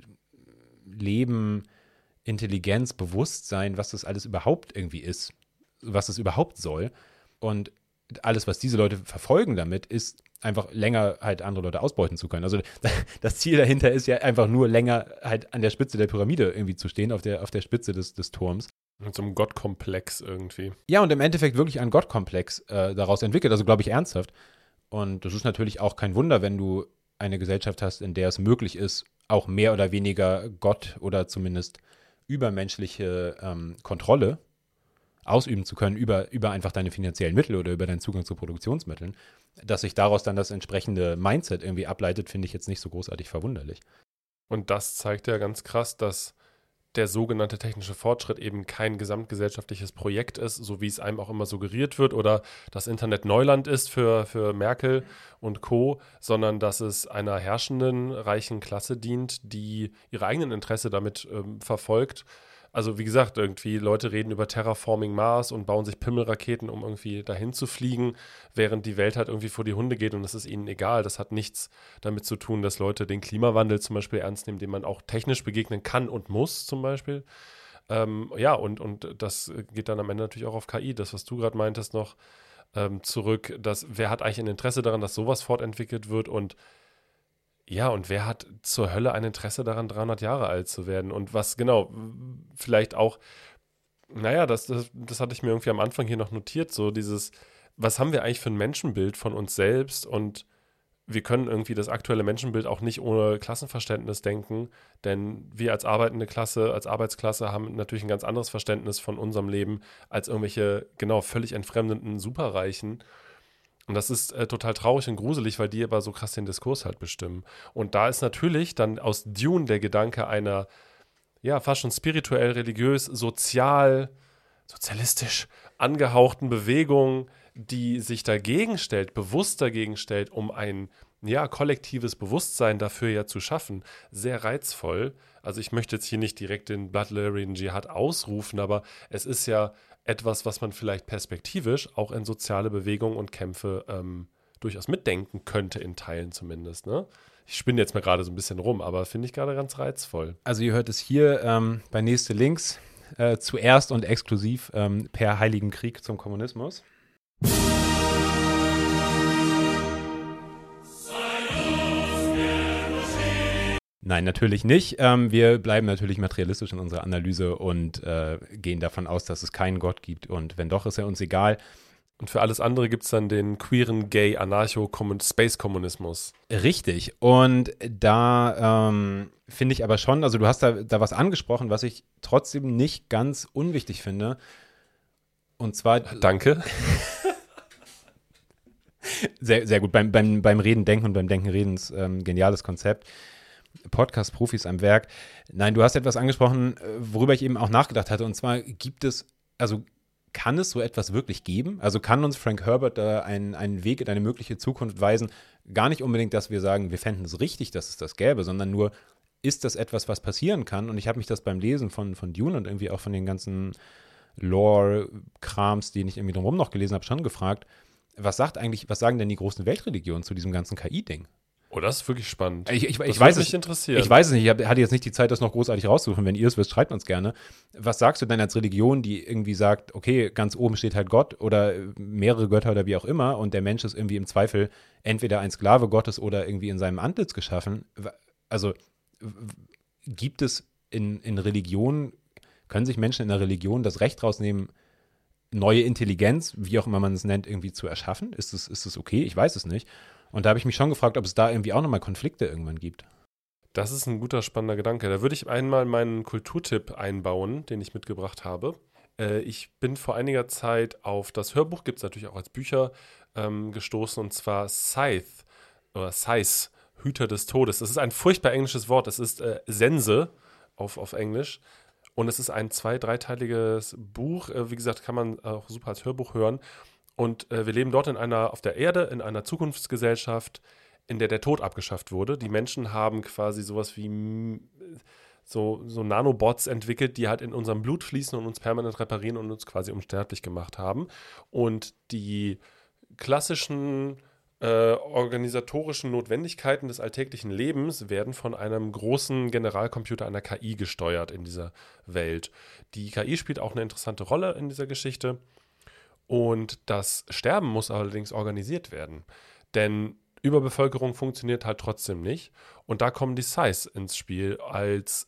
Leben, Intelligenz, Bewusstsein, was das alles überhaupt irgendwie ist, was es überhaupt soll. Und alles, was diese Leute verfolgen damit, ist einfach länger halt andere Leute ausbeuten zu können. Also das Ziel dahinter ist ja einfach nur länger halt an der Spitze der Pyramide irgendwie zu stehen, auf der Spitze des Turms. Mit so einem Gottkomplex irgendwie. Ja, und im Endeffekt wirklich einen Gottkomplex daraus entwickelt, also glaube ich ernsthaft. Und das ist natürlich auch kein Wunder, wenn du eine Gesellschaft hast, in der es möglich ist, auch mehr oder weniger Gott oder zumindest übermenschliche Kontrolle ausüben zu können über einfach deine finanziellen Mittel oder über deinen Zugang zu Produktionsmitteln. Dass sich daraus dann das entsprechende Mindset irgendwie ableitet, finde ich jetzt nicht so großartig verwunderlich. Und das zeigt ja ganz krass, dass der sogenannte technische Fortschritt eben kein gesamtgesellschaftliches Projekt ist, so wie es einem auch immer suggeriert wird, oder das Internet Neuland ist für Merkel und Co., sondern dass es einer herrschenden, reichen Klasse dient, die ihre eigenen Interessen damit verfolgt. Also wie gesagt, irgendwie Leute reden über Terraforming Mars und bauen sich Pimmelraketen, um irgendwie dahin zu fliegen, während die Welt halt irgendwie vor die Hunde geht und das ist ihnen egal. Das hat nichts damit zu tun, dass Leute den Klimawandel zum Beispiel ernst nehmen, dem man auch technisch begegnen kann und muss zum Beispiel. Und das geht dann am Ende natürlich auch auf KI, das, was du gerade meintest noch, zurück. Wer hat eigentlich ein Interesse daran, dass sowas fortentwickelt wird und ja, und wer hat zur Hölle ein Interesse daran, 300 Jahre alt zu werden? Und was genau, vielleicht auch, naja, das hatte ich mir irgendwie am Anfang hier noch notiert, so dieses, was haben wir eigentlich für ein Menschenbild von uns selbst? Und wir können irgendwie das aktuelle Menschenbild auch nicht ohne Klassenverständnis denken, denn wir als arbeitende Klasse, als Arbeitsklasse haben natürlich ein ganz anderes Verständnis von unserem Leben als irgendwelche, genau, völlig entfremdenden Superreichen. Und das ist total traurig und gruselig, weil die aber so krass den Diskurs halt bestimmen. Und da ist natürlich dann aus Dune der Gedanke einer, ja, fast schon spirituell, religiös, sozialistisch angehauchten Bewegung, die sich dagegen stellt, bewusst dagegen stellt, um ein, ja, kollektives Bewusstsein dafür ja zu schaffen, sehr reizvoll. Also ich möchte jetzt hier nicht direkt den Bloodlearyan Dschihad ausrufen, aber es ist ja etwas, was man vielleicht perspektivisch auch in soziale Bewegungen und Kämpfe durchaus mitdenken könnte, in Teilen zumindest. Ne? Ich spinne jetzt mal gerade so ein bisschen rum, aber finde ich gerade ganz reizvoll. Also ihr hört es hier bei Nächste Links zuerst und exklusiv per Heiligen Krieg zum Kommunismus. Nein, natürlich nicht. Wir bleiben natürlich materialistisch in unserer Analyse und gehen davon aus, dass es keinen Gott gibt. Und wenn doch, ist er uns egal. Und für alles andere gibt es dann den queeren, gay, Anarcho-Space-Kommunismus. Richtig. Und da finde ich aber schon, also du hast da was angesprochen, was ich trotzdem nicht ganz unwichtig finde. Und zwar. Danke. Sehr, sehr gut. Beim Reden denken und beim Denken reden ist geniales Konzept. Podcast-Profis am Werk. Nein, du hast etwas angesprochen, worüber ich eben auch nachgedacht hatte. Und zwar kann es so etwas wirklich geben? Also kann uns Frank Herbert da einen Weg in eine mögliche Zukunft weisen? Gar nicht unbedingt, dass wir sagen, wir fänden es richtig, dass es das gäbe, sondern nur, ist das etwas, was passieren kann? Und ich habe mich das beim Lesen von Dune und irgendwie auch von den ganzen Lore-Krams, den ich irgendwie drumherum noch gelesen habe, schon gefragt, was sagen denn die großen Weltreligionen zu diesem ganzen KI-Ding? Oh, das ist wirklich spannend. Ich das weiß mich es. Interessieren. Ich weiß es nicht. Ich hatte jetzt nicht die Zeit, das noch großartig rauszusuchen. Wenn ihr es wisst, schreibt uns gerne. Was sagst du denn als Religion, die irgendwie sagt, okay, ganz oben steht halt Gott oder mehrere Götter oder wie auch immer und der Mensch ist irgendwie im Zweifel entweder ein Sklave Gottes oder irgendwie in seinem Antlitz geschaffen? Also gibt es in Religionen, können sich Menschen in der Religion das Recht rausnehmen, neue Intelligenz, wie auch immer man es nennt, irgendwie zu erschaffen? Ist es okay? Ich weiß es nicht. Und da habe ich mich schon gefragt, ob es da irgendwie auch nochmal Konflikte irgendwann gibt. Das ist ein guter, spannender Gedanke. Da würde ich einmal meinen Kulturtipp einbauen, den ich mitgebracht habe. Ich bin vor einiger Zeit auf das Hörbuch, gibt es natürlich auch als Bücher, gestoßen, und zwar Scythe, Hüter des Todes. Das ist ein furchtbar englisches Wort. Das ist Sense auf Englisch. Und es ist ein 2-3-teiliges Buch. Wie gesagt, kann man auch super als Hörbuch hören. Und wir leben dort auf der Erde, in einer Zukunftsgesellschaft, in der der Tod abgeschafft wurde. Die Menschen haben quasi sowas wie so Nanobots entwickelt, die halt in unserem Blut fließen und uns permanent reparieren und uns quasi unsterblich gemacht haben. Und die klassischen organisatorischen Notwendigkeiten des alltäglichen Lebens werden von einem großen Generalcomputer, einer KI, gesteuert in dieser Welt. Die KI spielt auch eine interessante Rolle in dieser Geschichte. Und das Sterben muss allerdings organisiert werden, denn Überbevölkerung funktioniert halt trotzdem nicht. Und da kommen die Scythes ins Spiel als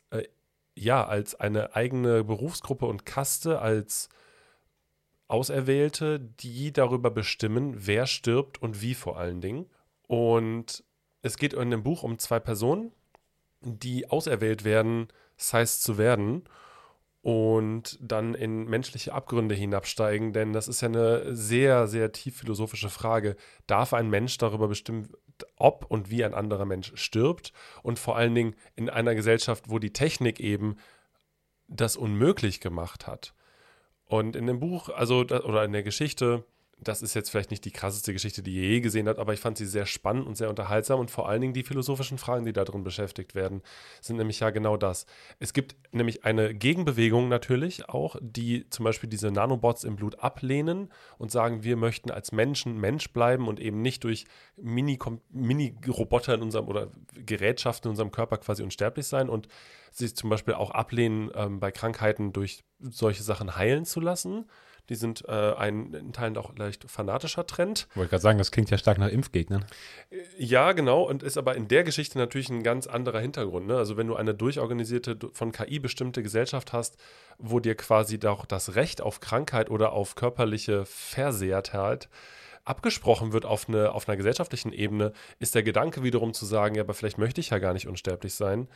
eine eigene Berufsgruppe und Kaste, als Auserwählte, die darüber bestimmen, wer stirbt und wie vor allen Dingen. Und es geht in dem Buch um 2 Personen, die auserwählt werden, Scythes zu werden, und dann in menschliche Abgründe hinabsteigen, denn das ist ja eine sehr, sehr tief philosophische Frage. Darf ein Mensch darüber bestimmen, ob und wie ein anderer Mensch stirbt? Und vor allen Dingen in einer Gesellschaft, wo die Technik eben das unmöglich gemacht hat. Und in dem Buch, oder in der Geschichte, das ist jetzt vielleicht nicht die krasseste Geschichte, die ihr je gesehen habt, aber ich fand sie sehr spannend und sehr unterhaltsam und vor allen Dingen die philosophischen Fragen, die da drin beschäftigt werden, sind nämlich ja genau das. Es gibt nämlich eine Gegenbewegung natürlich auch, die zum Beispiel diese Nanobots im Blut ablehnen und sagen, wir möchten als Menschen Mensch bleiben und eben nicht durch Mini-Roboter in unserem oder Gerätschaften in unserem Körper quasi unsterblich sein und sich zum Beispiel auch ablehnen, bei Krankheiten durch solche Sachen heilen zu lassen. Die sind in Teilen auch leicht fanatischer Trend. Ich wollte gerade sagen, das klingt ja stark nach Impfgegnern. Ja, genau, und ist aber in der Geschichte natürlich ein ganz anderer Hintergrund. Ne? Also wenn du eine durchorganisierte, von KI bestimmte Gesellschaft hast, wo dir quasi auch das Recht auf Krankheit oder auf körperliche Versehrtheit abgesprochen wird auf einer gesellschaftlichen Ebene, ist der Gedanke wiederum zu sagen, ja, aber vielleicht möchte ich ja gar nicht unsterblich sein.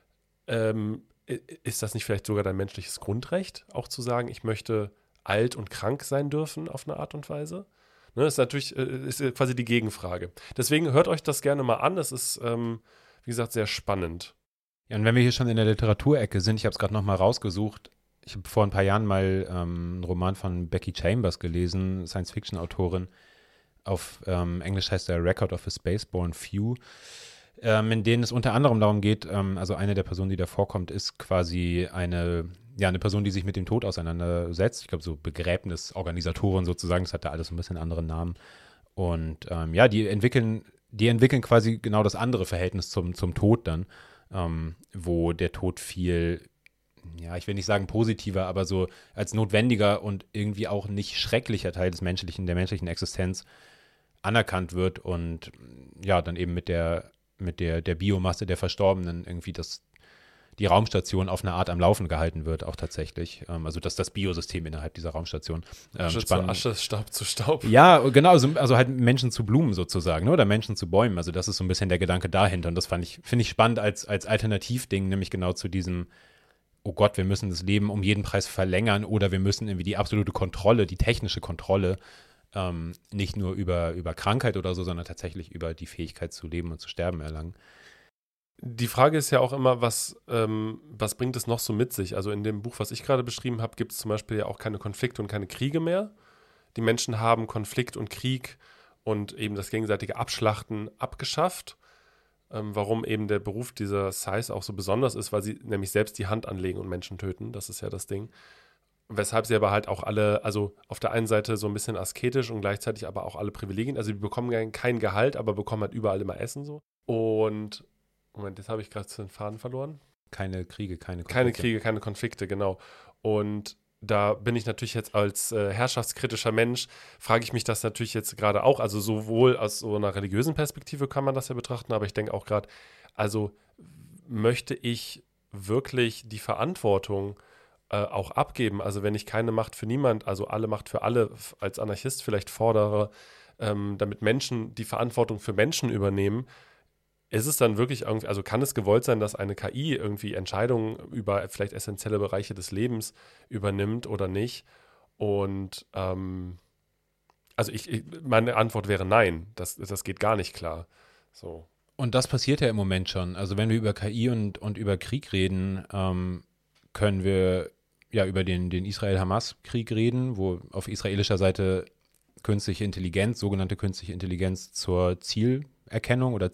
Ist das nicht vielleicht sogar dein menschliches Grundrecht, auch zu sagen, ich möchte alt und krank sein dürfen auf eine Art und Weise? Ne, ist natürlich ist quasi die Gegenfrage. Deswegen hört euch das gerne mal an. Das ist, wie gesagt, sehr spannend. Ja, und wenn wir hier schon in der Literaturecke sind, ich habe es gerade nochmal rausgesucht. Ich habe vor ein paar Jahren mal einen Roman von Becky Chambers gelesen, Science-Fiction-Autorin. Auf Englisch heißt der Record of a Spaceborne Few. In denen es unter anderem darum geht, also eine der Personen, die da vorkommt, ist quasi eine Person, die sich mit dem Tod auseinandersetzt. Ich glaube, so Begräbnisorganisatoren sozusagen, das hat da alles so ein bisschen anderen Namen. Und die entwickeln quasi genau das andere Verhältnis zum Tod dann, wo der Tod viel, ja, ich will nicht sagen positiver, aber so als notwendiger und irgendwie auch nicht schrecklicher Teil der menschlichen Existenz anerkannt wird und ja, dann eben mit der Biomasse der Verstorbenen irgendwie die Raumstation auf eine Art am Laufen gehalten wird, auch tatsächlich. Also das Biosystem innerhalb dieser Raumstation. Asche zu Asche, Staub zu Staub. Ja, genau, also halt Menschen zu Blumen sozusagen, ne? Oder Menschen zu Bäumen. Also das ist so ein bisschen der Gedanke dahinter. Und das finde ich spannend als Alternativding, nämlich genau zu diesem, oh Gott, wir müssen das Leben um jeden Preis verlängern oder wir müssen irgendwie die absolute Kontrolle, die technische Kontrolle nicht nur über Krankheit oder so, sondern tatsächlich über die Fähigkeit zu leben und zu sterben erlangen. Die Frage ist ja auch immer, was bringt es noch so mit sich? Also in dem Buch, was ich gerade beschrieben habe, gibt es zum Beispiel ja auch keine Konflikte und keine Kriege mehr. Die Menschen haben Konflikt und Krieg und eben das gegenseitige Abschlachten abgeschafft. Warum eben der Beruf dieser Scythe auch so besonders ist, weil sie nämlich selbst die Hand anlegen und Menschen töten. Das ist ja das Ding. Weshalb sie aber halt auch alle, also auf der einen Seite so ein bisschen asketisch und gleichzeitig aber auch alle Privilegien, also die bekommen kein Gehalt, aber bekommen halt überall immer Essen so. Und, Moment, jetzt habe ich gerade den Faden verloren. Keine Kriege, keine Konflikte. Keine Kriege, keine Konflikte, genau. Und da bin ich natürlich jetzt als herrschaftskritischer Mensch, frage ich mich das natürlich jetzt gerade auch, also sowohl aus so einer religiösen Perspektive kann man das ja betrachten, aber ich denke auch gerade, also möchte ich wirklich die Verantwortung auch abgeben. Also wenn ich keine Macht für niemand, also alle Macht für alle als Anarchist vielleicht fordere, damit Menschen die Verantwortung für Menschen übernehmen, ist es dann wirklich irgendwie, also kann es gewollt sein, dass eine KI irgendwie Entscheidungen über vielleicht essentielle Bereiche des Lebens übernimmt oder nicht? Und also meine Antwort wäre nein, das geht gar nicht klar. So. Und das passiert ja im Moment schon. Also wenn wir über KI und über Krieg reden, können wir ja über den Israel-Hamas-Krieg reden, wo auf israelischer Seite sogenannte künstliche Intelligenz zur Zielerkennung oder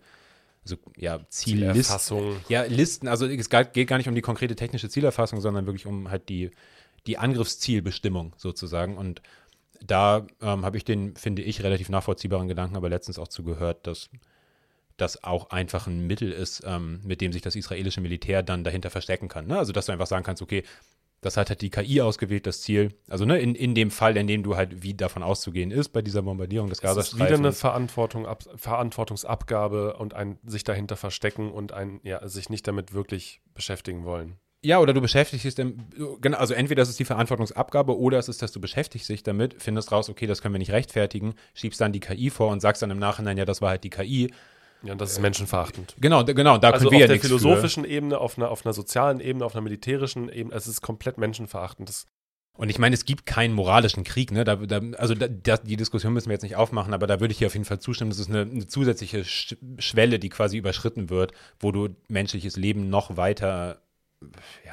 Zielerfassung. Listen. Also es geht gar nicht um die konkrete technische Zielerfassung, sondern wirklich um halt die Angriffszielbestimmung sozusagen. Und da habe ich den, finde ich, relativ nachvollziehbaren Gedanken aber letztens auch zugehört, dass das auch einfach ein Mittel ist, mit dem sich das israelische Militär dann dahinter verstecken kann. Ne? Also dass du einfach sagen kannst, okay, das hat halt die KI ausgewählt, das Ziel. Also ne, in dem Fall, in dem du halt, wie davon auszugehen ist, bei dieser Bombardierung des Gazastreifens. Es ist wieder eine Verantwortungsabgabe und ein sich dahinter verstecken und sich nicht damit wirklich beschäftigen wollen. Ja, oder du beschäftigst dich genau, also entweder das ist die Verantwortungsabgabe oder es ist, dass du beschäftigst dich damit, findest raus, okay, das können wir nicht rechtfertigen, schiebst dann die KI vor und sagst dann im Nachhinein, ja, das war halt die KI. Ja, und das ist menschenverachtend. Genau, da können wir ja nichts für. Also auf der philosophischen Ebene, auf einer sozialen Ebene, auf einer militärischen Ebene, es ist komplett menschenverachtend. Und ich meine, es gibt keinen moralischen Krieg, ne? Die Diskussion müssen wir jetzt nicht aufmachen, aber da würde ich hier auf jeden Fall zustimmen, das ist eine zusätzliche Schwelle, die quasi überschritten wird, wo du menschliches Leben noch weiter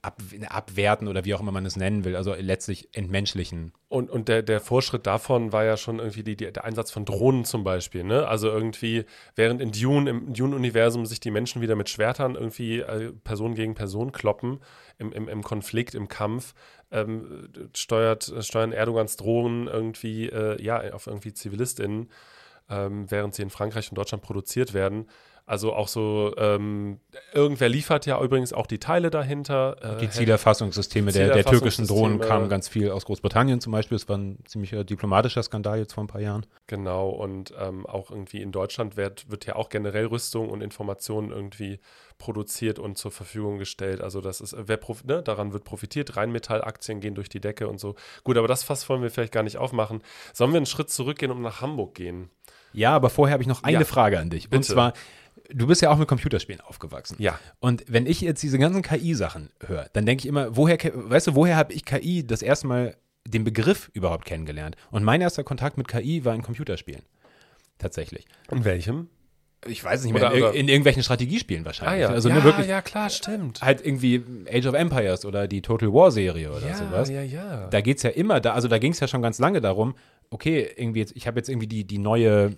abwerten oder wie auch immer man es nennen will, also letztlich entmenschlichen. Und der Vorschritt davon war ja schon irgendwie der Einsatz von Drohnen zum Beispiel, ne? Also irgendwie, während im Dune-Universum sich die Menschen wieder mit Schwertern irgendwie Person gegen Person kloppen, im Konflikt, im Kampf, steuern Erdogans Drohnen irgendwie, auf irgendwie ZivilistInnen, während sie in Frankreich und Deutschland produziert werden. Also auch so, irgendwer liefert ja übrigens auch die Teile dahinter. Die Zielerfassungssysteme der türkischen Drohnen kamen ganz viel aus Großbritannien zum Beispiel. Das war ein ziemlicher diplomatischer Skandal jetzt vor ein paar Jahren. Genau, und auch irgendwie in Deutschland wird ja auch generell Rüstung und Informationen irgendwie produziert und zur Verfügung gestellt. Also das ist, daran wird profitiert. Rheinmetall-Aktien gehen durch die Decke und so. Gut, aber das Fass wollen wir vielleicht gar nicht aufmachen. Sollen wir einen Schritt zurückgehen und nach Hamburg gehen? Ja, aber vorher habe ich noch eine Frage an dich. Bitte. Und zwar, du bist ja auch mit Computerspielen aufgewachsen. Ja. Und wenn ich jetzt diese ganzen KI-Sachen höre, dann denke ich immer, woher habe ich KI das erste Mal den Begriff überhaupt kennengelernt? Und mein erster Kontakt mit KI war in Computerspielen. Tatsächlich. In welchem? Ich weiß es nicht mehr, in irgendwelchen Strategiespielen wahrscheinlich. Ah, ja. Also wirklich, ja, klar, stimmt. Halt irgendwie Age of Empires oder die Total War Serie oder sowas. Ja. Da geht es ja immer, da ging es ja schon ganz lange darum, okay, irgendwie ich habe jetzt irgendwie die neue,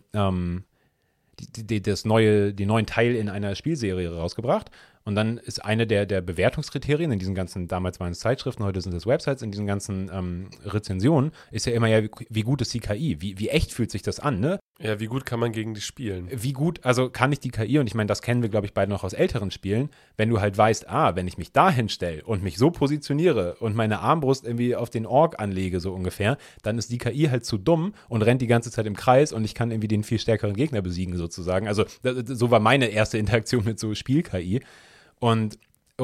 die neuen Teil in einer Spielserie rausgebracht. Und dann ist eine der Bewertungskriterien in diesen ganzen, damals waren es Zeitschriften, heute sind es Websites, in diesen ganzen Rezensionen, ist ja immer wie gut ist die KI? Wie echt fühlt sich das an, ne? Ja, wie gut kann man gegen die spielen? Wie gut, also kann ich die KI, und ich meine, das kennen wir, glaube ich, beide noch aus älteren Spielen, wenn du halt weißt, wenn ich mich da hinstelle und mich so positioniere und meine Armbrust irgendwie auf den Ork anlege, so ungefähr, dann ist die KI halt zu dumm und rennt die ganze Zeit im Kreis und ich kann irgendwie den viel stärkeren Gegner besiegen, sozusagen. Also so war meine erste Interaktion mit so Spiel-KI. Und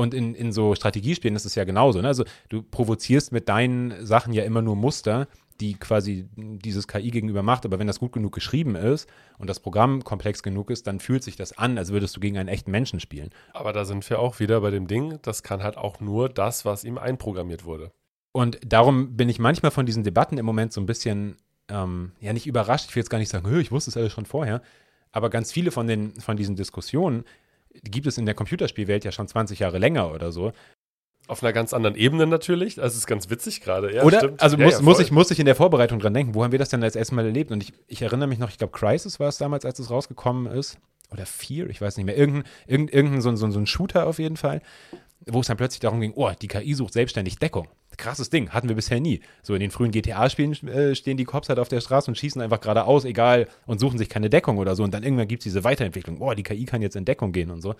in so Strategiespielen ist es ja genauso, ne? Also du provozierst mit deinen Sachen ja immer nur Muster, die quasi dieses KI gegenüber macht. Aber wenn das gut genug geschrieben ist und das Programm komplex genug ist, dann fühlt sich das an, als würdest du gegen einen echten Menschen spielen. Aber da sind wir auch wieder bei dem Ding, das kann halt auch nur das, was ihm einprogrammiert wurde. Und darum bin ich manchmal von diesen Debatten im Moment so ein bisschen, nicht überrascht. Ich will jetzt gar nicht sagen, ich wusste es alles schon vorher. Aber ganz viele von diesen Diskussionen gibt es in der Computerspielwelt ja schon 20 Jahre länger oder so. Auf einer ganz anderen Ebene natürlich. Das ist ganz witzig gerade. Ja, oder? Stimmt. Also muss ich in der Vorbereitung dran denken, wo haben wir das denn das erste Mal erlebt? Und ich erinnere mich noch, ich glaube Crysis war es damals, als es rausgekommen ist. Oder Fear, ich weiß nicht mehr. Irgendein so ein Shooter auf jeden Fall, wo es dann plötzlich darum ging, die KI sucht selbstständig Deckung. Krasses Ding, hatten wir bisher nie. So in den frühen GTA-Spielen stehen die Cops halt auf der Straße und schießen einfach geradeaus, egal, und suchen sich keine Deckung oder so. Und dann irgendwann gibt es diese Weiterentwicklung. Die KI kann jetzt in Deckung gehen und so.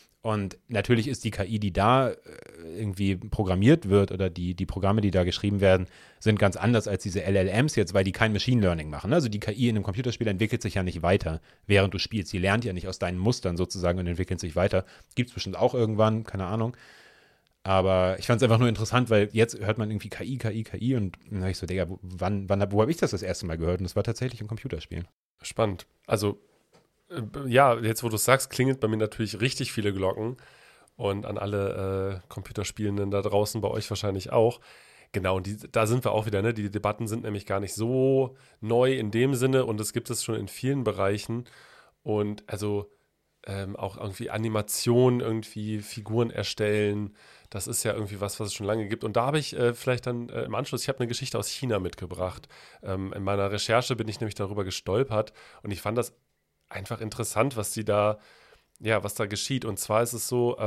Und natürlich ist die KI, die da irgendwie programmiert wird oder die Programme, die da geschrieben werden, sind ganz anders als diese LLMs jetzt, weil die kein Machine Learning machen. Also die KI in einem Computerspiel entwickelt sich ja nicht weiter, während du spielst. Sie lernt ja nicht aus deinen Mustern sozusagen und entwickelt sich weiter. Gibt es bestimmt auch irgendwann, keine Ahnung. Aber ich fand es einfach nur interessant, weil jetzt hört man irgendwie KI und dann habe ich so, Digga, wo habe ich das erste Mal gehört? Und das war tatsächlich ein Computerspiel. Spannend. Also jetzt wo du es sagst, klingelt bei mir natürlich richtig viele Glocken und an alle Computerspielenden da draußen, bei euch wahrscheinlich auch. Genau, und da sind wir auch wieder, ne? Die Debatten sind nämlich gar nicht so neu in dem Sinne und es gibt es schon in vielen Bereichen und also auch irgendwie Animation, irgendwie Figuren erstellen, das ist ja irgendwie was es schon lange gibt. Und da habe ich vielleicht dann im Anschluss, ich habe eine Geschichte aus China mitgebracht. In meiner Recherche bin ich nämlich darüber gestolpert und ich fand das einfach interessant, was da geschieht. Und zwar ist es so,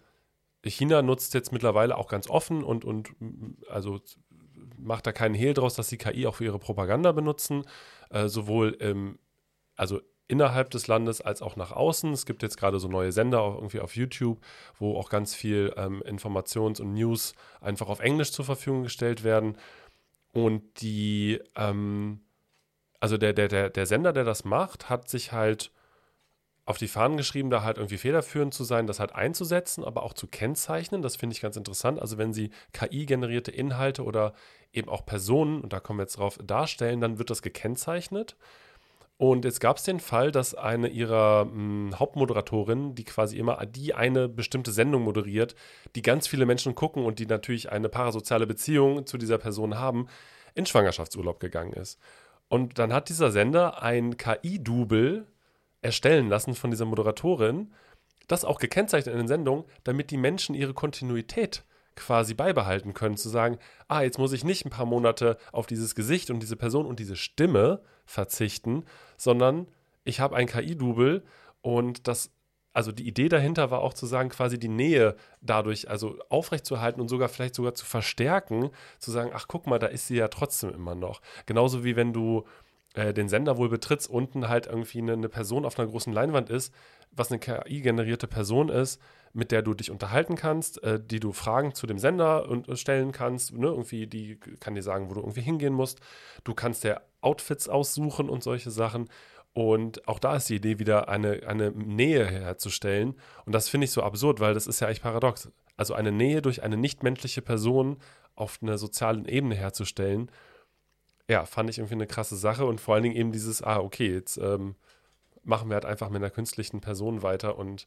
China nutzt jetzt mittlerweile auch ganz offen und also macht da keinen Hehl draus, dass sie KI auch für ihre Propaganda benutzen, sowohl innerhalb des Landes als auch nach außen. Es gibt jetzt gerade so neue Sender auch irgendwie auf YouTube, wo auch ganz viel Informations- und News einfach auf Englisch zur Verfügung gestellt werden. Und der Sender, der das macht, hat sich halt auf die Fahnen geschrieben, da halt irgendwie federführend zu sein, das halt einzusetzen, aber auch zu kennzeichnen. Das finde ich ganz interessant. Also wenn sie KI-generierte Inhalte oder eben auch Personen, und da kommen wir jetzt drauf, darstellen, dann wird das gekennzeichnet. Und jetzt gab es den Fall, dass eine ihrer Hauptmoderatorinnen, die quasi immer die eine bestimmte Sendung moderiert, die ganz viele Menschen gucken und die natürlich eine parasoziale Beziehung zu dieser Person haben, in Schwangerschaftsurlaub gegangen ist. Und dann hat dieser Sender ein KI-Double erstellen lassen von dieser Moderatorin, das auch gekennzeichnet in den Sendungen, damit die Menschen ihre Kontinuität quasi beibehalten können, zu sagen, jetzt muss ich nicht ein paar Monate auf dieses Gesicht und diese Person und diese Stimme verzichten, sondern ich habe ein KI-Double und also die Idee dahinter war auch zu sagen, quasi die Nähe dadurch also aufrechtzuerhalten und vielleicht sogar zu verstärken, zu sagen, ach guck mal, da ist sie ja trotzdem immer noch. Genauso wie wenn du den Sender wohl betrittst, unten halt irgendwie eine Person auf einer großen Leinwand ist, was eine KI-generierte Person ist, mit der du dich unterhalten kannst, die du Fragen zu dem Sender stellen kannst, ne? Irgendwie, die kann dir sagen, wo du irgendwie hingehen musst. Du kannst dir Outfits aussuchen und solche Sachen. Und auch da ist die Idee wieder, eine Nähe herzustellen. Und das finde ich so absurd, weil das ist ja eigentlich paradox. Also eine Nähe durch eine nichtmenschliche Person auf einer sozialen Ebene herzustellen, ja, fand ich irgendwie eine krasse Sache. Und vor allen Dingen eben dieses, okay, jetzt machen wir halt einfach mit einer künstlichen Person weiter. Und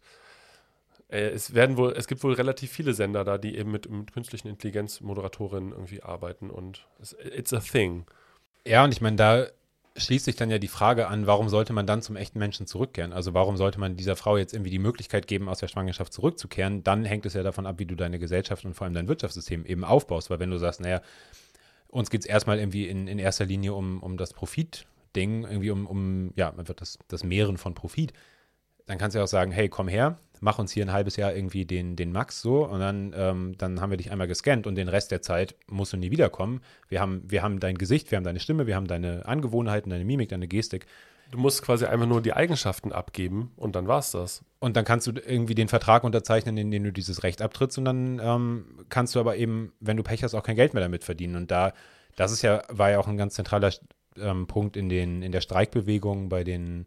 es gibt wohl relativ viele Sender da, die eben mit künstlichen Intelligenz-Moderatorinnen irgendwie arbeiten. Und it's a thing. Ja, und ich meine, da schließt sich dann ja die Frage an, warum sollte man dann zum echten Menschen zurückkehren? Also warum sollte man dieser Frau jetzt irgendwie die Möglichkeit geben, aus der Schwangerschaft zurückzukehren? Dann hängt es ja davon ab, wie du deine Gesellschaft und vor allem dein Wirtschaftssystem eben aufbaust. Weil wenn du sagst, naja, uns geht es erstmal irgendwie in erster Linie um das Profit-Ding, irgendwie um das Mehren von Profit, dann kannst du ja auch sagen, hey, komm her, mach uns hier ein halbes Jahr irgendwie den Max so und dann haben wir dich einmal gescannt und den Rest der Zeit musst du nie wiederkommen. Wir haben dein Gesicht, wir haben deine Stimme, wir haben deine Angewohnheiten, deine Mimik, deine Gestik. Du musst quasi einfach nur die Eigenschaften abgeben und dann war's das. Und dann kannst du irgendwie den Vertrag unterzeichnen, in dem du dieses Recht abtrittst und dann kannst du aber eben, wenn du Pech hast, auch kein Geld mehr damit verdienen. Und war ja auch ein ganz zentraler Punkt in der Streikbewegung bei den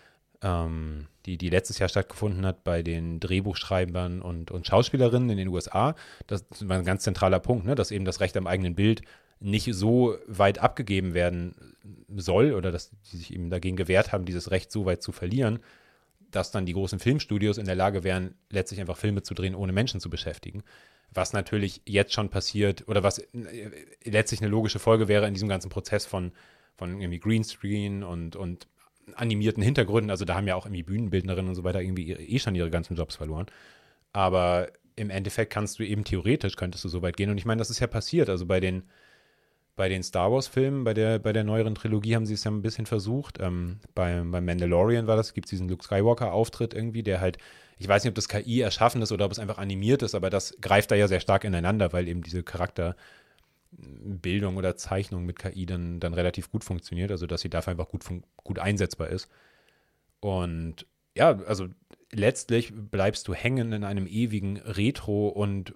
die letztes Jahr stattgefunden hat bei den Drehbuchschreibern und Schauspielerinnen in den USA. Das war ein ganz zentraler Punkt, ne? Dass eben das Recht am eigenen Bild nicht so weit abgegeben werden soll oder dass sie sich eben dagegen gewehrt haben, dieses Recht so weit zu verlieren, dass dann die großen Filmstudios in der Lage wären, letztlich einfach Filme zu drehen, ohne Menschen zu beschäftigen. Was natürlich jetzt schon passiert oder was letztlich eine logische Folge wäre in diesem ganzen Prozess von irgendwie Greenscreen und animierten Hintergründen. Also da haben ja auch irgendwie Bühnenbildnerinnen und so weiter irgendwie schon ihre ganzen Jobs verloren. Aber im Endeffekt könntest du so weit gehen. Und ich meine, das ist ja passiert. Also bei den Star Wars-Filmen, bei der neueren Trilogie haben sie es ja ein bisschen versucht. Beim Mandalorian gibt es diesen Luke Skywalker-Auftritt irgendwie, der halt, ich weiß nicht, ob das KI erschaffen ist oder ob es einfach animiert ist, aber das greift da ja sehr stark ineinander, weil eben diese Charakterbildung oder Zeichnung mit KI dann relativ gut funktioniert, also dass sie dafür einfach gut einsetzbar ist. Und ja, also letztlich bleibst du hängen in einem ewigen Retro- und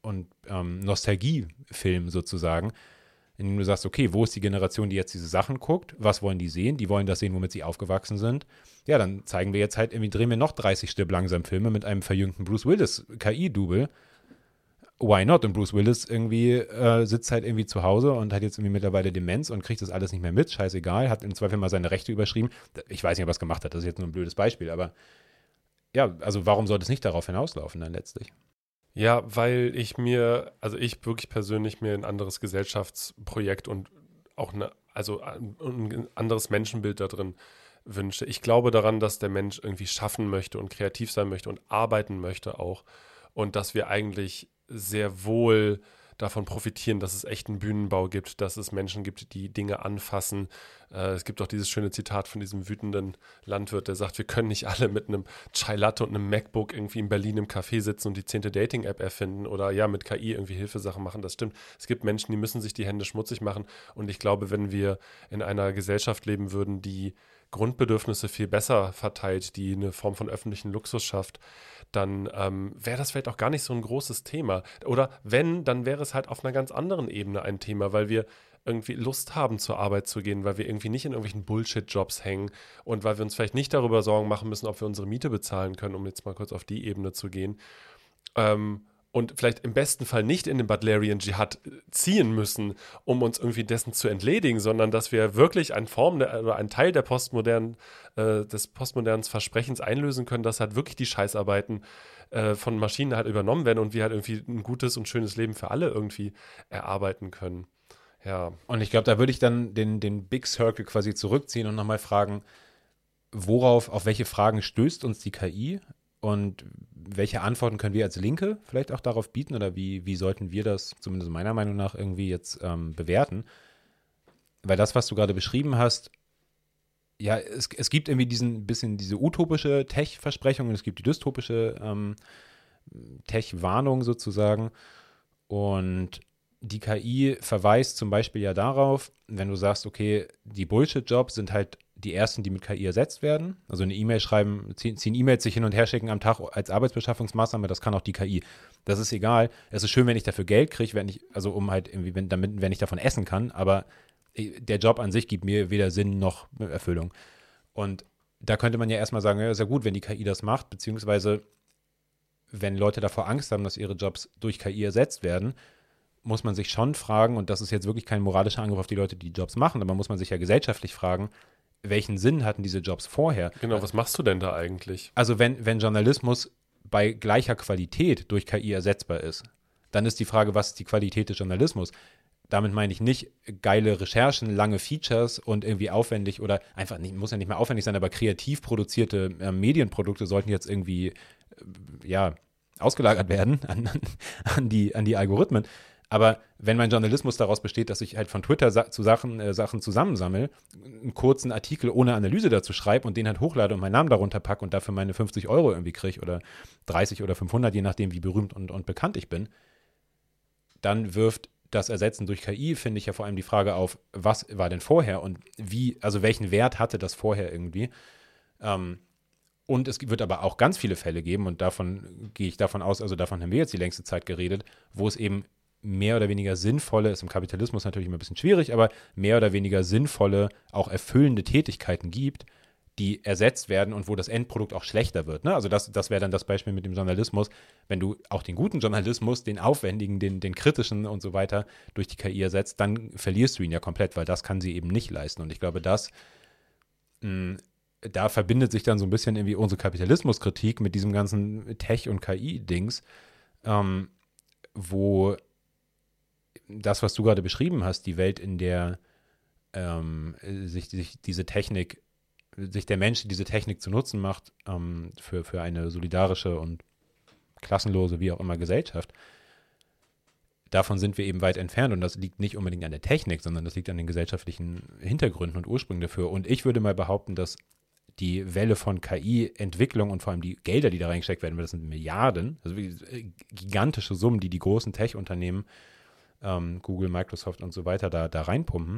Nostalgiefilm sozusagen, in dem du sagst, okay, wo ist die Generation, die jetzt diese Sachen guckt? Was wollen die sehen? Die wollen das sehen, womit sie aufgewachsen sind. Ja, dann zeigen wir jetzt halt, irgendwie drehen wir noch 30 Stück langsam Filme mit einem verjüngten Bruce Willis KI-Double. Why not? Und Bruce Willis irgendwie sitzt halt irgendwie zu Hause und hat jetzt irgendwie mittlerweile Demenz und kriegt das alles nicht mehr mit. Scheißegal, hat im Zweifel mal seine Rechte überschrieben. Ich weiß nicht, ob er es gemacht hat, das ist jetzt nur ein blödes Beispiel, aber ja, also warum sollte es nicht darauf hinauslaufen dann letztlich? Ja, weil ich wirklich persönlich mir ein anderes Gesellschaftsprojekt und auch ein anderes Menschenbild da drin wünsche. Ich glaube daran, dass der Mensch irgendwie schaffen möchte und kreativ sein möchte und arbeiten möchte auch. Und dass wir eigentlich sehr wohl davon profitieren, dass es echten Bühnenbau gibt, dass es Menschen gibt, die Dinge anfassen. Es gibt auch dieses schöne Zitat von diesem wütenden Landwirt, der sagt, wir können nicht alle mit einem Chai Latte und einem MacBook irgendwie in Berlin im Café sitzen und die 10. Dating-App erfinden oder ja, mit KI irgendwie Hilfesachen machen. Das stimmt. Es gibt Menschen, die müssen sich die Hände schmutzig machen. Und ich glaube, wenn wir in einer Gesellschaft leben würden, die Grundbedürfnisse viel besser verteilt, die eine Form von öffentlichen Luxus schafft, dann wäre das vielleicht auch gar nicht so ein großes Thema. Oder wenn, dann wäre es halt auf einer ganz anderen Ebene ein Thema, weil wir irgendwie Lust haben, zur Arbeit zu gehen, weil wir irgendwie nicht in irgendwelchen Bullshit-Jobs hängen und weil wir uns vielleicht nicht darüber Sorgen machen müssen, ob wir unsere Miete bezahlen können, um jetzt mal kurz auf die Ebene zu gehen. Und vielleicht im besten Fall nicht in den Butlerian Dschihad ziehen müssen, um uns irgendwie dessen zu entledigen, sondern dass wir wirklich eine Form oder einen Teil des postmodernen Versprechens einlösen können, dass halt wirklich die Scheißarbeiten von Maschinen halt übernommen werden und wir halt irgendwie ein gutes und schönes Leben für alle irgendwie erarbeiten können. Ja. Und ich glaube, da würde ich dann den Big Circle quasi zurückziehen und nochmal fragen, auf welche Fragen stößt uns die KI? und welche Antworten können wir als Linke vielleicht auch darauf bieten oder wie sollten wir das, zumindest meiner Meinung nach, irgendwie jetzt bewerten? Weil das, was du gerade beschrieben hast, ja, es gibt irgendwie diese utopische Tech-Versprechung und es gibt die dystopische Tech-Warnung sozusagen. Und die KI verweist zum Beispiel ja darauf, wenn du sagst, okay, die Bullshit-Jobs sind halt die ersten, die mit KI ersetzt werden. Also eine E-Mail schreiben, 10 E-Mails sich hin und her schicken am Tag als Arbeitsbeschaffungsmaßnahme, das kann auch die KI. Das ist egal. Es ist schön, wenn ich dafür Geld kriege, wenn ich davon essen kann, aber der Job an sich gibt mir weder Sinn noch Erfüllung. Und da könnte man ja erstmal sagen, ja, ist ja gut, wenn die KI das macht, beziehungsweise wenn Leute davor Angst haben, dass ihre Jobs durch KI ersetzt werden, muss man sich schon fragen, und das ist jetzt wirklich kein moralischer Angriff auf die Leute, die Jobs machen, aber muss man sich ja gesellschaftlich fragen, welchen Sinn hatten diese Jobs vorher? Genau, was machst du denn da eigentlich? Also wenn Journalismus bei gleicher Qualität durch KI ersetzbar ist, dann ist die Frage, was ist die Qualität des Journalismus? Damit meine ich nicht geile Recherchen, lange Features und irgendwie aufwendig oder einfach nicht, muss ja nicht mehr aufwendig sein, aber kreativ produzierte Medienprodukte sollten jetzt irgendwie ausgelagert werden an die Algorithmen. Aber wenn mein Journalismus daraus besteht, dass ich halt von Twitter Sachen zusammensammle, einen kurzen Artikel ohne Analyse dazu schreibe und den halt hochlade und meinen Namen darunter packe und dafür meine 50 € irgendwie kriege oder 30 oder 500, je nachdem, wie berühmt und bekannt ich bin, dann wirft das Ersetzen durch KI, finde ich ja vor allem die Frage auf, was war denn vorher und welchen Wert hatte das vorher irgendwie? Und es wird aber auch ganz viele Fälle geben und davon gehe ich davon aus, also davon haben wir jetzt die längste Zeit geredet, wo es eben mehr oder weniger sinnvolle, ist im Kapitalismus natürlich immer ein bisschen schwierig, aber mehr oder weniger sinnvolle, auch erfüllende Tätigkeiten gibt, die ersetzt werden und wo das Endprodukt auch schlechter wird. Ne? Also das wäre dann das Beispiel mit dem Journalismus. Wenn du auch den guten Journalismus, den aufwendigen, den kritischen und so weiter durch die KI ersetzt, dann verlierst du ihn ja komplett, weil das kann sie eben nicht leisten. Und ich glaube, da verbindet sich dann so ein bisschen irgendwie unsere Kapitalismuskritik mit diesem ganzen Tech- und KI-Dings, wo das, was du gerade beschrieben hast, die Welt, in der sich der Mensch diese Technik zu Nutzen macht für eine solidarische und klassenlose, wie auch immer, Gesellschaft, davon sind wir eben weit entfernt und das liegt nicht unbedingt an der Technik, sondern das liegt an den gesellschaftlichen Hintergründen und Ursprüngen dafür. Und ich würde mal behaupten, dass die Welle von KI-Entwicklung und vor allem die Gelder, die da reingesteckt werden, das sind Milliarden, also gigantische Summen, die großen Tech-Unternehmen, Google, Microsoft und so weiter da reinpumpen.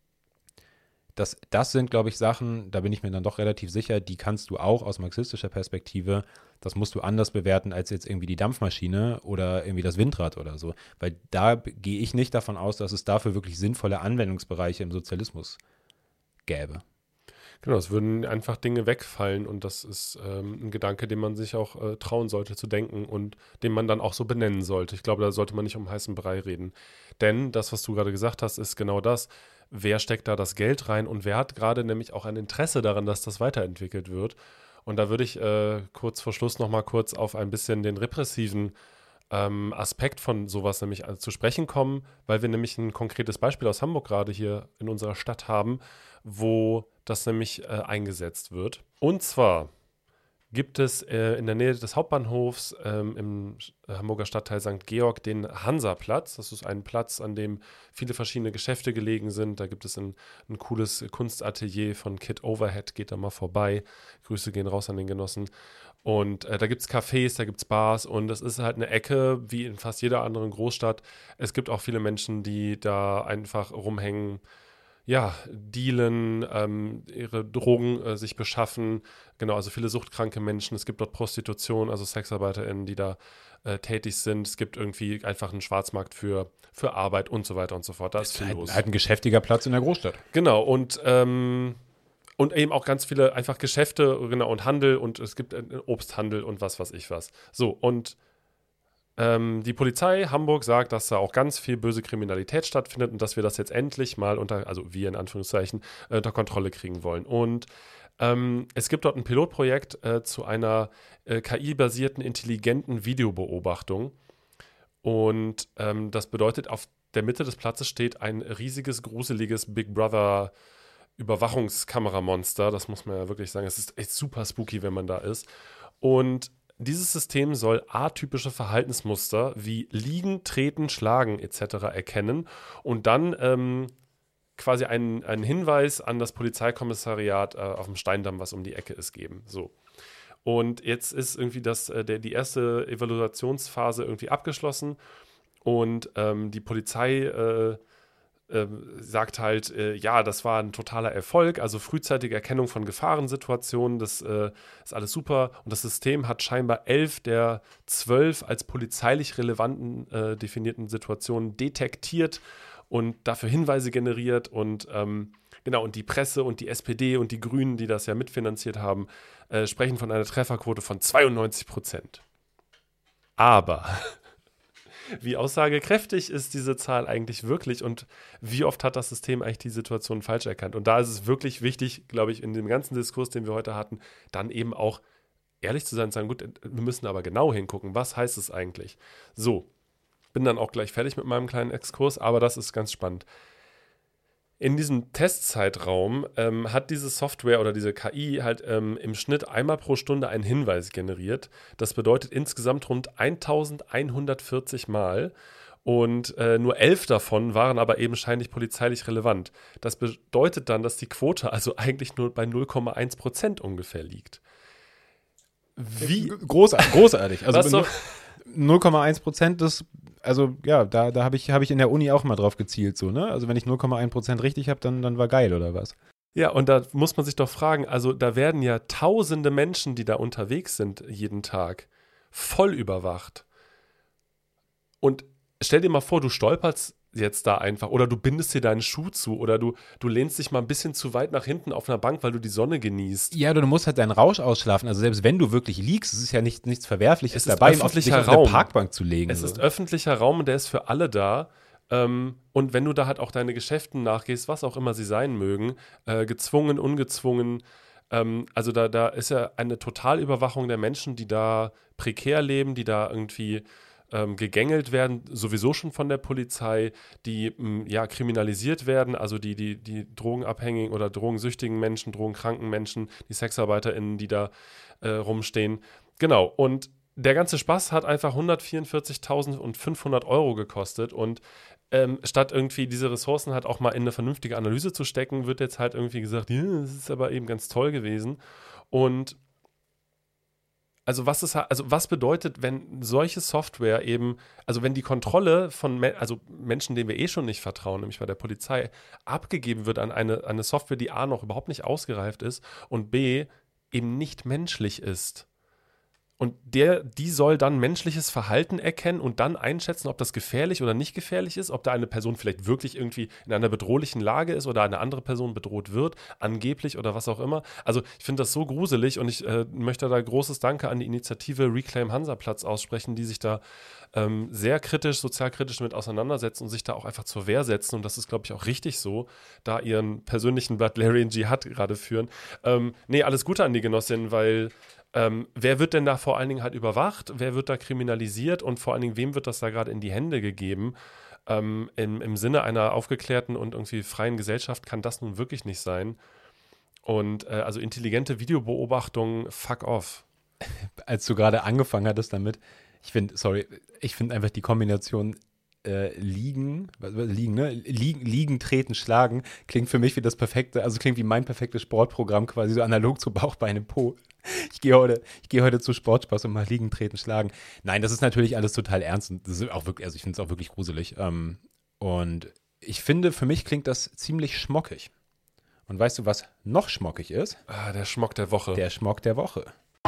Das sind, glaube ich, Sachen, da bin ich mir dann doch relativ sicher, die kannst du auch aus marxistischer Perspektive, das musst du anders bewerten als jetzt irgendwie die Dampfmaschine oder irgendwie das Windrad oder so. Weil da gehe ich nicht davon aus, dass es dafür wirklich sinnvolle Anwendungsbereiche im Sozialismus gäbe. Genau, es würden einfach Dinge wegfallen und das ist ein Gedanke, den man sich auch trauen sollte zu denken und den man dann auch so benennen sollte. Ich glaube, da sollte man nicht um heißen Brei reden. Denn das, was du gerade gesagt hast, ist genau das. Wer steckt da das Geld rein und wer hat gerade nämlich auch ein Interesse daran, dass das weiterentwickelt wird? Und da würde ich kurz vor Schluss nochmal kurz auf ein bisschen den repressiven Aspekt von sowas nämlich zu sprechen kommen, weil wir nämlich ein konkretes Beispiel aus Hamburg gerade hier in unserer Stadt haben, wo das nämlich eingesetzt wird. Und zwar gibt es in der Nähe des Hauptbahnhofs im Hamburger Stadtteil St. Georg den Hansaplatz. Das ist ein Platz, an dem viele verschiedene Geschäfte gelegen sind. Da gibt es ein cooles Kunstatelier von Kid Overhead, geht da mal vorbei. Grüße gehen raus an den Genossen. Und da gibt es Cafés, da gibt es Bars und das ist halt eine Ecke, wie in fast jeder anderen Großstadt. Es gibt auch viele Menschen, die da einfach rumhängen, ja, dealen, ihre Drogen sich beschaffen. Genau, also viele suchtkranke Menschen. Es gibt dort Prostitution, also SexarbeiterInnen, die da tätig sind. Es gibt irgendwie einfach einen Schwarzmarkt für Arbeit und so weiter und so fort. Da ist viel los. Halt ein geschäftiger Platz in der Großstadt. Genau, und eben auch ganz viele einfach Geschäfte, genau, und Handel und es gibt Obsthandel und was weiß ich was. So, und die Polizei Hamburg sagt, dass da auch ganz viel böse Kriminalität stattfindet und dass wir das jetzt endlich mal also wir in Anführungszeichen, unter Kontrolle kriegen wollen. Und es gibt dort ein Pilotprojekt zu einer KI-basierten intelligenten Videobeobachtung. Und das bedeutet, auf der Mitte des Platzes steht ein riesiges, gruseliges Big Brother Überwachungskameramonster. Das muss man ja wirklich sagen. Es ist echt super spooky, wenn man da ist. Und dieses System soll atypische Verhaltensmuster wie Liegen, Treten, Schlagen etc. erkennen und dann quasi einen Hinweis an das Polizeikommissariat auf dem Steindamm, was um die Ecke ist, geben. So. Und jetzt ist irgendwie die erste Evaluationsphase irgendwie abgeschlossen und die Polizei sagt halt, ja, das war ein totaler Erfolg, also frühzeitige Erkennung von Gefahrensituationen, das ist alles super. Und das System hat scheinbar 11 der 12 als polizeilich relevanten definierten Situationen detektiert und dafür Hinweise generiert. Und genau, und die Presse und die SPD und die Grünen, die das ja mitfinanziert haben, sprechen von einer Trefferquote von 92%. Aber wie aussagekräftig ist diese Zahl eigentlich wirklich und wie oft hat das System eigentlich die Situation falsch erkannt? Und da ist es wirklich wichtig, glaube ich, in dem ganzen Diskurs, den wir heute hatten, dann eben auch ehrlich zu sein und sagen, gut, wir müssen aber genau hingucken, was heißt es eigentlich? So, bin dann auch gleich fertig mit meinem kleinen Exkurs, aber das ist ganz spannend. In diesem Testzeitraum hat diese Software oder diese KI halt im Schnitt einmal pro Stunde einen Hinweis generiert. Das bedeutet insgesamt rund 1140 Mal und nur 11 davon waren aber eben scheinlich polizeilich relevant. Das bedeutet dann, dass die Quote also eigentlich nur bei 0,1% ungefähr liegt. Wie großartig. Also 0,1% ist, also ja, da habe ich in der Uni auch mal drauf gezielt, so, ne? Also wenn ich 0,1% richtig habe, dann war geil, oder was? Ja, und da muss man sich doch fragen, also da werden ja tausende Menschen, die da unterwegs sind jeden Tag, voll überwacht. Und stell dir mal vor, du stolperst jetzt da einfach oder du bindest dir deinen Schuh zu oder du lehnst dich mal ein bisschen zu weit nach hinten auf einer Bank, weil du die Sonne genießt. Ja, oder du musst halt deinen Rausch ausschlafen. Also selbst wenn du wirklich liegst, es ist ja nichts Verwerfliches dabei, dich auf eine Parkbank zu legen. Es ist öffentlicher Raum und der ist für alle da. Und wenn du da halt auch deine Geschäften nachgehst, was auch immer sie sein mögen, gezwungen, ungezwungen, also da ist ja eine Totalüberwachung der Menschen, die da prekär leben, die da irgendwie gegängelt werden, sowieso schon von der Polizei, die ja kriminalisiert werden, also die drogenabhängigen oder drogensüchtigen Menschen, drogenkranken Menschen, die SexarbeiterInnen, die da rumstehen. Genau, und der ganze Spaß hat einfach 144.500 € gekostet und statt irgendwie diese Ressourcen halt auch mal in eine vernünftige Analyse zu stecken, wird jetzt halt irgendwie gesagt, ja, das ist aber eben ganz toll gewesen. Und also was bedeutet, wenn solche Software eben, also wenn die Kontrolle von Menschen, denen wir eh schon nicht vertrauen, nämlich bei der Polizei, abgegeben wird an eine Software, die A noch überhaupt nicht ausgereift ist und B eben nicht menschlich ist. Und die soll dann menschliches Verhalten erkennen und dann einschätzen, ob das gefährlich oder nicht gefährlich ist, ob da eine Person vielleicht wirklich irgendwie in einer bedrohlichen Lage ist oder eine andere Person bedroht wird, angeblich oder was auch immer. Also ich finde das so gruselig und ich möchte da großes Danke an die Initiative Reclaim Hansaplatz aussprechen, die sich da sehr kritisch, sozialkritisch mit auseinandersetzen und sich da auch einfach zur Wehr setzen. Und das ist, glaube ich, auch richtig so, da ihren persönlichen Butlerian Jihad gerade führen. Nee, alles Gute an die Genossin, weil wer wird denn da vor allen Dingen halt überwacht? Wer wird da kriminalisiert? Und vor allen Dingen, wem wird das da gerade in die Hände gegeben? Im Sinne einer aufgeklärten und irgendwie freien Gesellschaft kann das nun wirklich nicht sein. Und also intelligente Videobeobachtung, fuck off. Als du gerade angefangen hattest damit, ich finde einfach die Kombination Liegen, treten, schlagen, klingt für mich wie das perfekte, also klingt wie mein perfektes Sportprogramm, quasi so analog zu Bauch, Beine, Po. Ich gehe heute zu Sportspaß und mal liegen, treten, schlagen. Nein, das ist natürlich alles total ernst und das ist auch wirklich, also ich finde es auch wirklich gruselig. Und ich finde, für mich klingt das ziemlich schmockig. Und weißt du, was noch schmockig ist? Der Schmock der Woche. Der Schmock der Woche.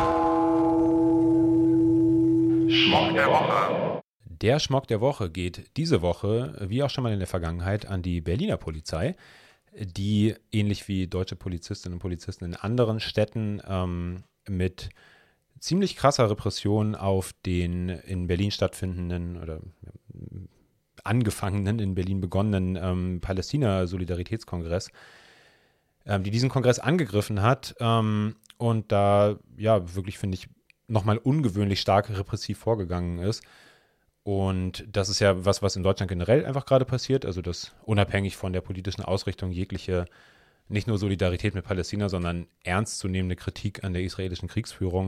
Schmock der Woche. Der Schmock der Woche geht diese Woche, wie auch schon mal in der Vergangenheit, an die Berliner Polizei, die ähnlich wie deutsche Polizistinnen und Polizisten in anderen Städten mit ziemlich krasser Repression auf den in Berlin stattfindenden oder angefangenen, in Berlin begonnenen Palästina-Solidaritätskongress, die diesen Kongress angegriffen hat und da ja wirklich, finde ich, nochmal ungewöhnlich stark repressiv vorgegangen ist. Und das ist ja was in Deutschland generell einfach gerade passiert, also dass unabhängig von der politischen Ausrichtung jegliche, nicht nur Solidarität mit Palästina, sondern ernstzunehmende Kritik an der israelischen Kriegsführung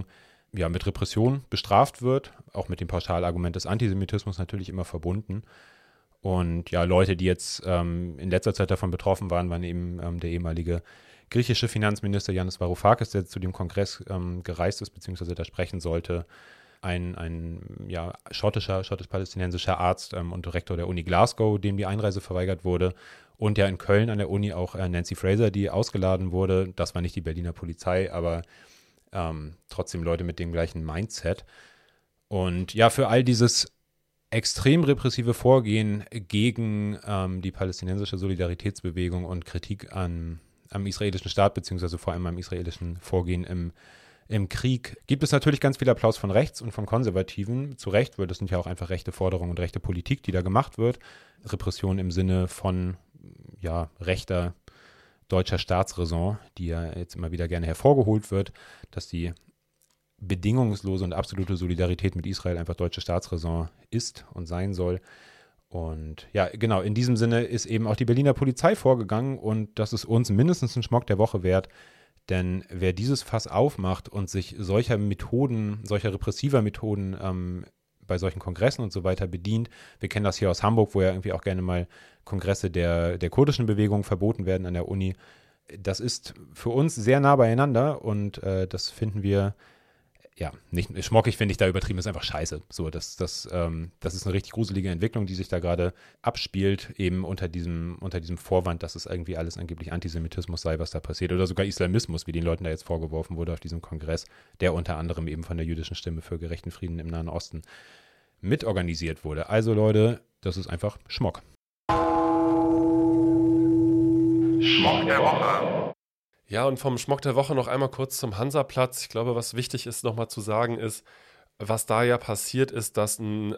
mit Repression bestraft wird, auch mit dem Pauschalargument des Antisemitismus natürlich immer verbunden. Und ja, Leute, die jetzt in letzter Zeit davon betroffen waren eben der ehemalige griechische Finanzminister Yannis Varoufakis, der zu dem Kongress gereist ist, beziehungsweise da sprechen sollte, ein schottisch-palästinensischer Arzt und Rektor der Uni Glasgow, dem die Einreise verweigert wurde, und ja in Köln an der Uni auch Nancy Fraser, die ausgeladen wurde. Das war nicht die Berliner Polizei, aber trotzdem Leute mit dem gleichen Mindset. Und ja, für all dieses extrem repressive Vorgehen gegen die palästinensische Solidaritätsbewegung und Kritik am israelischen Staat, beziehungsweise vor allem am israelischen Vorgehen im Krieg, gibt es natürlich ganz viel Applaus von rechts und von Konservativen. Zu Recht, weil das sind ja auch einfach rechte Forderungen und rechte Politik, die da gemacht wird. Repression im Sinne von rechter deutscher Staatsräson, die ja jetzt immer wieder gerne hervorgeholt wird, dass die bedingungslose und absolute Solidarität mit Israel einfach deutsche Staatsräson ist und sein soll. Und ja, genau, in diesem Sinne ist eben auch die Berliner Polizei vorgegangen und das ist uns mindestens ein Schmock der Woche wert, denn wer dieses Fass aufmacht und sich solcher repressiver Methoden bei solchen Kongressen und so weiter bedient, wir kennen das hier aus Hamburg, wo ja irgendwie auch gerne mal Kongresse der kurdischen Bewegung verboten werden an der Uni, das ist für uns sehr nah beieinander und das finden wir, nicht schmockig finde ich da übertrieben, ist einfach scheiße. So, das ist eine richtig gruselige Entwicklung, die sich da gerade abspielt, eben unter diesem Vorwand, dass es irgendwie alles angeblich Antisemitismus sei, was da passiert, oder sogar Islamismus, wie den Leuten da jetzt vorgeworfen wurde auf diesem Kongress, der unter anderem eben von der jüdischen Stimme für gerechten Frieden im Nahen Osten mitorganisiert wurde. Also Leute, das ist einfach Schmock. Schmock der Woche. Ja, und vom Schmock der Woche noch einmal kurz zum Hansaplatz. Ich glaube, was wichtig ist, nochmal zu sagen, ist, was da ja passiert ist, dass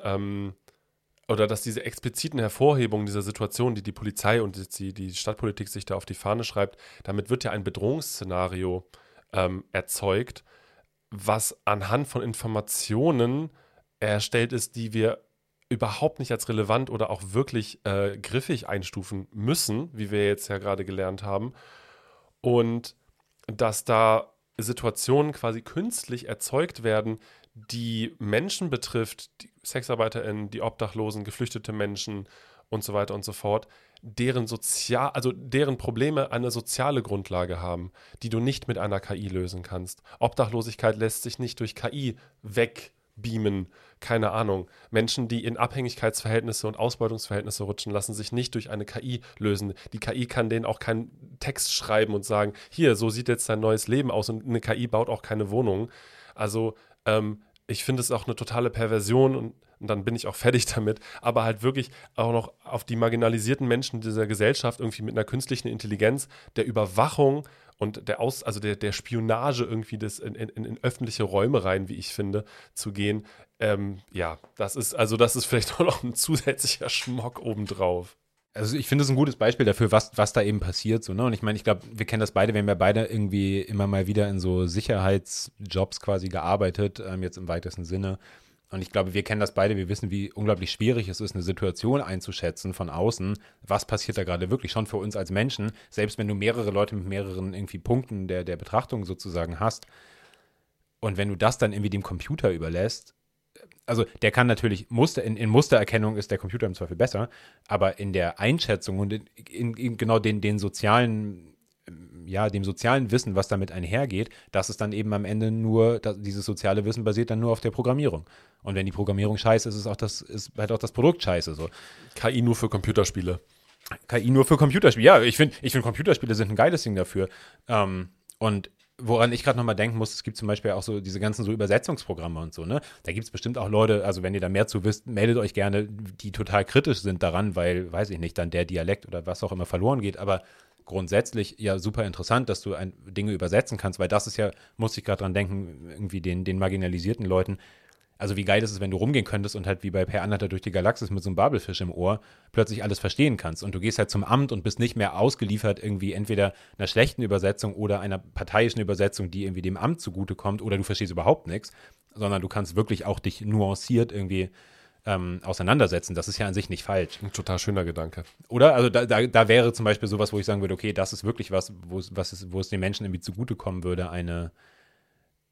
diese expliziten Hervorhebungen dieser Situation, die Polizei und die Stadtpolitik sich da auf die Fahne schreibt, damit wird ja ein Bedrohungsszenario erzeugt, was anhand von Informationen erstellt ist, die wir überhaupt nicht als relevant oder auch wirklich griffig einstufen müssen, wie wir jetzt ja gerade gelernt haben. Und dass da Situationen quasi künstlich erzeugt werden, die Menschen betrifft, die SexarbeiterInnen, die Obdachlosen, geflüchtete Menschen und so weiter und so fort, deren Probleme eine soziale Grundlage haben, die du nicht mit einer KI lösen kannst. Obdachlosigkeit lässt sich nicht durch KI wegbeamen, keine Ahnung. Menschen, die in Abhängigkeitsverhältnisse und Ausbeutungsverhältnisse rutschen, lassen sich nicht durch eine KI lösen. Die KI kann denen auch keinen Text schreiben und sagen, hier, so sieht jetzt dein neues Leben aus, und eine KI baut auch keine Wohnung. Also ich finde es auch eine totale Perversion und dann bin ich auch fertig damit, aber halt wirklich auch noch auf die marginalisierten Menschen dieser Gesellschaft irgendwie mit einer künstlichen Intelligenz, der Überwachung und der Spionage irgendwie in öffentliche Räume rein, wie ich finde, zu gehen. Das ist vielleicht auch noch ein zusätzlicher Schmock obendrauf. Also ich finde es ein gutes Beispiel dafür, was da eben passiert. So, ne? Und ich meine, ich glaube, wir kennen das beide, wir haben ja beide irgendwie immer mal wieder in so Sicherheitsjobs quasi gearbeitet, jetzt im weitesten Sinne. Und ich glaube, wir kennen das beide, wir wissen, wie unglaublich schwierig es ist, eine Situation einzuschätzen von außen. Was passiert da gerade wirklich schon für uns als Menschen, selbst wenn du mehrere Leute mit mehreren irgendwie Punkten der Betrachtung sozusagen hast. Und wenn du das dann irgendwie dem Computer überlässt, also der kann natürlich, in Mustererkennung ist der Computer im Zweifel besser, aber in der Einschätzung und in genau dem sozialen Wissen, was damit einhergeht, das ist dann eben am Ende dieses soziale Wissen basiert dann nur auf der Programmierung. Und wenn die Programmierung scheiße ist, ist halt auch das Produkt scheiße. So. KI nur für Computerspiele. KI nur für Computerspiele. Ja, ich finde Computerspiele sind ein geiles Ding dafür. Und woran ich gerade nochmal denken muss, es gibt zum Beispiel auch so diese ganzen so Übersetzungsprogramme und so, ne? Da gibt es bestimmt auch Leute, also wenn ihr da mehr zu wisst, meldet euch gerne, die total kritisch sind daran, weil, weiß ich nicht, dann der Dialekt oder was auch immer verloren geht, aber grundsätzlich ja super interessant, dass du Dinge übersetzen kannst, weil das ist ja, musste ich gerade dran denken, irgendwie den marginalisierten Leuten. Also wie geil ist es, wenn du rumgehen könntest und halt wie bei Per Anhalter durch die Galaxis mit so einem Babelfisch im Ohr plötzlich alles verstehen kannst. Und du gehst halt zum Amt und bist nicht mehr ausgeliefert irgendwie entweder einer schlechten Übersetzung oder einer parteiischen Übersetzung, die irgendwie dem Amt zugutekommt, oder du verstehst überhaupt nichts, sondern du kannst wirklich auch dich nuanciert irgendwie auseinandersetzen. Das ist ja an sich nicht falsch. Ein total schöner Gedanke. Oder? Also da wäre zum Beispiel sowas, wo ich sagen würde, okay, das ist wirklich was, wo es den Menschen irgendwie zugutekommen würde, eine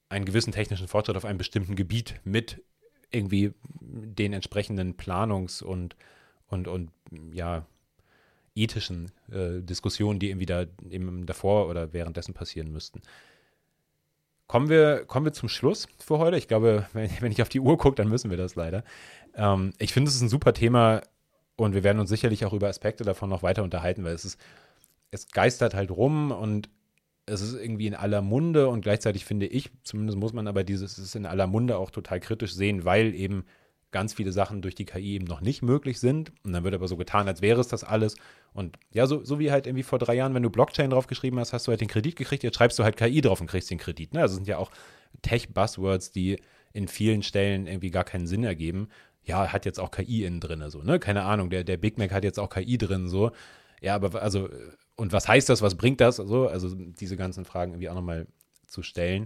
einen gewissen technischen Fortschritt auf einem bestimmten Gebiet mit irgendwie den entsprechenden Planungs- und ja, ethischen Diskussionen, die irgendwie da eben davor oder währenddessen passieren müssten. Kommen wir zum Schluss für heute. Ich glaube, wenn ich auf die Uhr gucke, dann müssen wir das leider. Ich finde, es ist ein super Thema und wir werden uns sicherlich auch über Aspekte davon noch weiter unterhalten, weil es geistert halt rum und es ist irgendwie in aller Munde und gleichzeitig finde ich, zumindest muss man aber es ist in aller Munde auch total kritisch sehen, weil eben ganz viele Sachen durch die KI eben noch nicht möglich sind. Und dann wird aber so getan, als wäre es das alles. Und ja, so wie halt irgendwie vor 3 Jahren, wenn du Blockchain drauf geschrieben hast, hast du halt den Kredit gekriegt, jetzt schreibst du halt KI drauf und kriegst den Kredit. Ne? Also sind ja auch Tech-Buzzwords, die in vielen Stellen irgendwie gar keinen Sinn ergeben. Ja, hat jetzt auch KI innen drin, so, ne? Keine Ahnung, der Big Mac hat jetzt auch KI drin, so. Ja, aber also, und was heißt das, was bringt das? So? Also diese ganzen Fragen irgendwie auch nochmal zu stellen.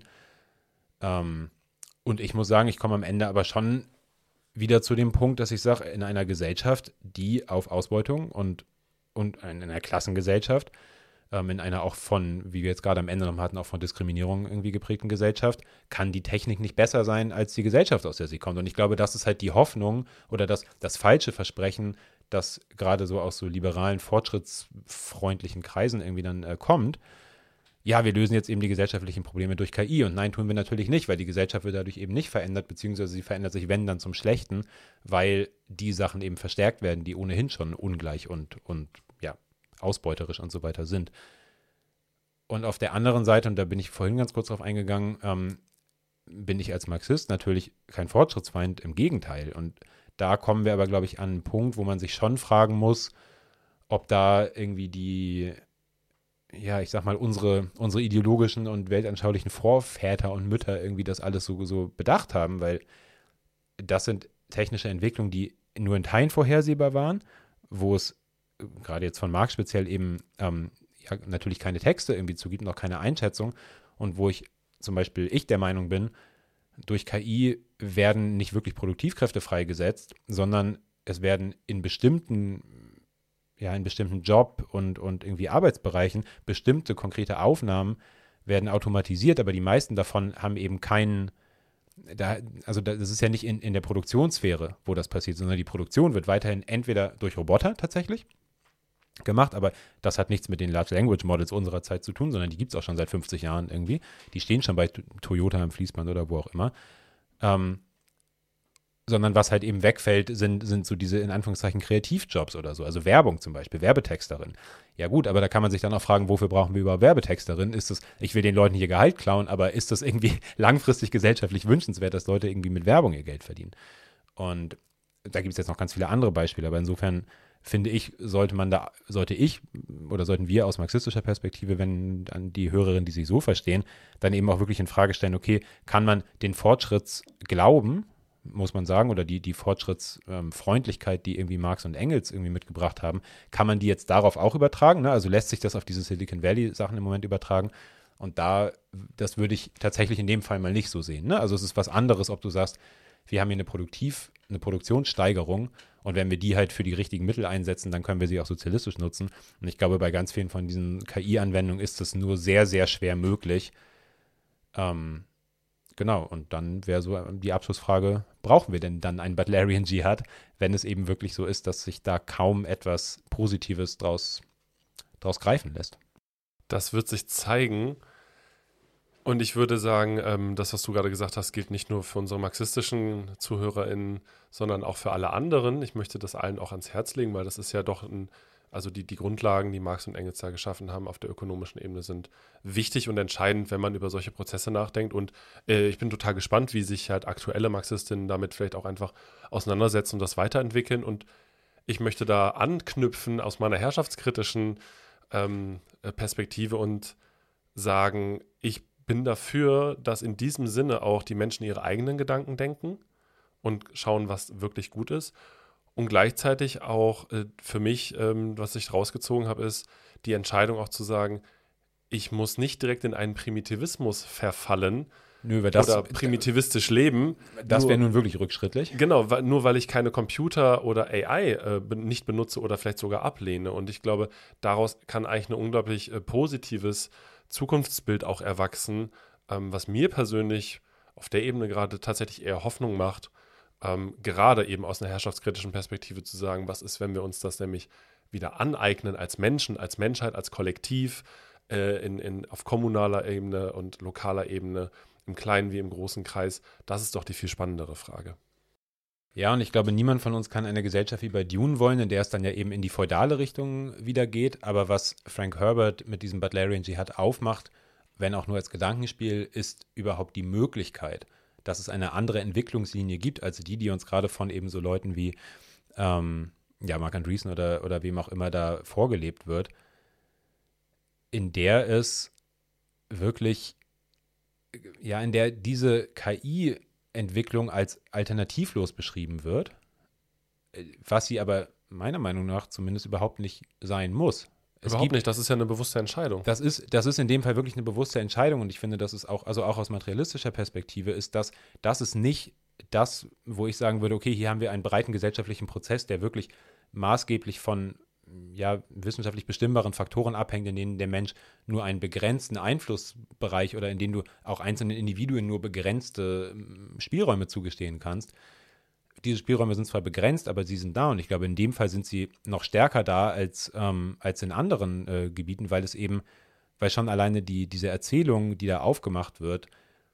Und ich muss sagen, ich komme am Ende aber schon wieder zu dem Punkt, dass ich sage, in einer Gesellschaft, die auf Ausbeutung und in einer Klassengesellschaft, in einer auch von, wie wir jetzt gerade am Ende noch hatten, auch von Diskriminierung irgendwie geprägten Gesellschaft, kann die Technik nicht besser sein als die Gesellschaft, aus der sie kommt. Und ich glaube, das ist halt die Hoffnung oder das falsche Versprechen, das gerade so aus so liberalen, fortschrittsfreundlichen Kreisen irgendwie dann kommt. Ja, wir lösen jetzt eben die gesellschaftlichen Probleme durch KI. Und nein, tun wir natürlich nicht, weil die Gesellschaft wird dadurch eben nicht verändert, beziehungsweise sie verändert sich, wenn, dann zum Schlechten, weil die Sachen eben verstärkt werden, die ohnehin schon ungleich und ja, ausbeuterisch und so weiter sind. Und auf der anderen Seite, und da bin ich vorhin ganz kurz drauf eingegangen, bin ich als Marxist natürlich kein Fortschrittsfeind, im Gegenteil. Und da kommen wir aber, glaube ich, an einen Punkt, wo man sich schon fragen muss, ob da irgendwie ja, ich sag mal, unsere ideologischen und weltanschaulichen Vorväter und Mütter irgendwie das alles so bedacht haben, weil das sind technische Entwicklungen, die nur in Teilen vorhersehbar waren, wo es gerade jetzt von Marx speziell eben ja, natürlich keine Texte irgendwie zu gibt und auch keine Einschätzung und wo zum Beispiel ich der Meinung bin, durch KI werden nicht wirklich Produktivkräfte freigesetzt, sondern es werden in bestimmten Job und irgendwie Arbeitsbereichen bestimmte konkrete Aufnahmen werden automatisiert, aber die meisten davon haben eben keinen, das ist ja nicht in der Produktionssphäre, wo das passiert, sondern die Produktion wird weiterhin entweder durch Roboter tatsächlich gemacht, aber das hat nichts mit den Large Language Models unserer Zeit zu tun, sondern die gibt es auch schon seit 50 Jahren irgendwie. Die stehen schon bei Toyota am Fließband oder wo auch immer. Sondern was halt eben wegfällt, sind so diese in Anführungszeichen Kreativjobs oder so, also Werbung zum Beispiel, Werbetexterin. Ja gut, aber da kann man sich dann auch fragen, wofür brauchen wir überhaupt Werbetexterin? Ist das, ich will den Leuten hier Gehalt klauen, aber ist das irgendwie langfristig gesellschaftlich wünschenswert, dass Leute irgendwie mit Werbung ihr Geld verdienen? Und da gibt es jetzt noch ganz viele andere Beispiele, aber insofern finde ich, sollten wir aus marxistischer Perspektive, wenn an die Hörerinnen, die sich so verstehen, dann eben auch wirklich in Frage stellen, okay, kann man den Fortschrittsglauben, muss man sagen, oder die Fortschrittsfreundlichkeit, die irgendwie Marx und Engels irgendwie mitgebracht haben, kann man die jetzt darauf auch übertragen? Ne? Also lässt sich das auf diese Silicon Valley-Sachen im Moment übertragen? Und das würde ich tatsächlich in dem Fall mal nicht so sehen. Ne? Also es ist was anderes, ob du sagst, wir haben hier eine Produktionssteigerung und wenn wir die halt für die richtigen Mittel einsetzen, dann können wir sie auch sozialistisch nutzen. Und ich glaube, bei ganz vielen von diesen KI-Anwendungen ist das nur sehr, sehr schwer möglich. Genau, und dann wäre so die Abschlussfrage, brauchen wir denn dann einen Butlerian Jihad, wenn es eben wirklich so ist, dass sich da kaum etwas Positives draus greifen lässt? Das wird sich zeigen. Und ich würde sagen, das, was du gerade gesagt hast, gilt nicht nur für unsere marxistischen ZuhörerInnen, sondern auch für alle anderen. Ich möchte das allen auch ans Herz legen, weil das ist ja doch also die Grundlagen, die Marx und Engels da geschaffen haben auf der ökonomischen Ebene, sind wichtig und entscheidend, wenn man über solche Prozesse nachdenkt. Und ich bin total gespannt, wie sich halt aktuelle Marxistinnen damit vielleicht auch einfach auseinandersetzen und das weiterentwickeln. Und ich möchte da anknüpfen aus meiner herrschaftskritischen Perspektive und sagen, ich bin dafür, dass in diesem Sinne auch die Menschen ihre eigenen Gedanken denken und schauen, was wirklich gut ist. Und gleichzeitig auch für mich, was ich rausgezogen habe, ist die Entscheidung auch zu sagen, ich muss nicht direkt in einen Primitivismus verfallen oder primitivistisch leben. Das wäre nun wirklich rückschrittlich. Genau, nur weil ich keine Computer oder AI nicht benutze oder vielleicht sogar ablehne. Und ich glaube, daraus kann eigentlich ein unglaublich positives Zukunftsbild auch erwachsen, was mir persönlich auf der Ebene gerade tatsächlich eher Hoffnung macht, gerade eben aus einer herrschaftskritischen Perspektive zu sagen, was ist, wenn wir uns das nämlich wieder aneignen als Menschen, als Menschheit, als Kollektiv, auf kommunaler Ebene und lokaler Ebene, im kleinen wie im großen Kreis. Das ist doch die viel spannendere Frage. Ja, und ich glaube, niemand von uns kann eine Gesellschaft wie bei Dune wollen, in der es dann ja eben in die feudale Richtung wieder geht. Aber was Frank Herbert mit diesem Butlerian Jihad aufmacht, wenn auch nur als Gedankenspiel, ist überhaupt die Möglichkeit, dass es eine andere Entwicklungslinie gibt, als die uns gerade von eben so Leuten wie Mark Andreessen oder wem auch immer da vorgelebt wird, in der es wirklich, in der diese KI-Entwicklung als alternativlos beschrieben wird, was sie aber meiner Meinung nach zumindest überhaupt nicht sein muss. Überhaupt nicht, das ist ja eine bewusste Entscheidung. Das ist in dem Fall wirklich eine bewusste Entscheidung und ich finde, dass es auch aus materialistischer Perspektive ist, das ist nicht das, wo ich sagen würde, okay, hier haben wir einen breiten gesellschaftlichen Prozess, der wirklich maßgeblich von wissenschaftlich bestimmbaren Faktoren abhängt, in denen der Mensch nur einen begrenzten Einflussbereich oder in denen du auch einzelnen Individuen nur begrenzte Spielräume zugestehen kannst. Diese Spielräume sind zwar begrenzt, aber sie sind da und ich glaube, in dem Fall sind sie noch stärker da als in anderen Gebieten, weil schon alleine diese Erzählung, die da aufgemacht wird,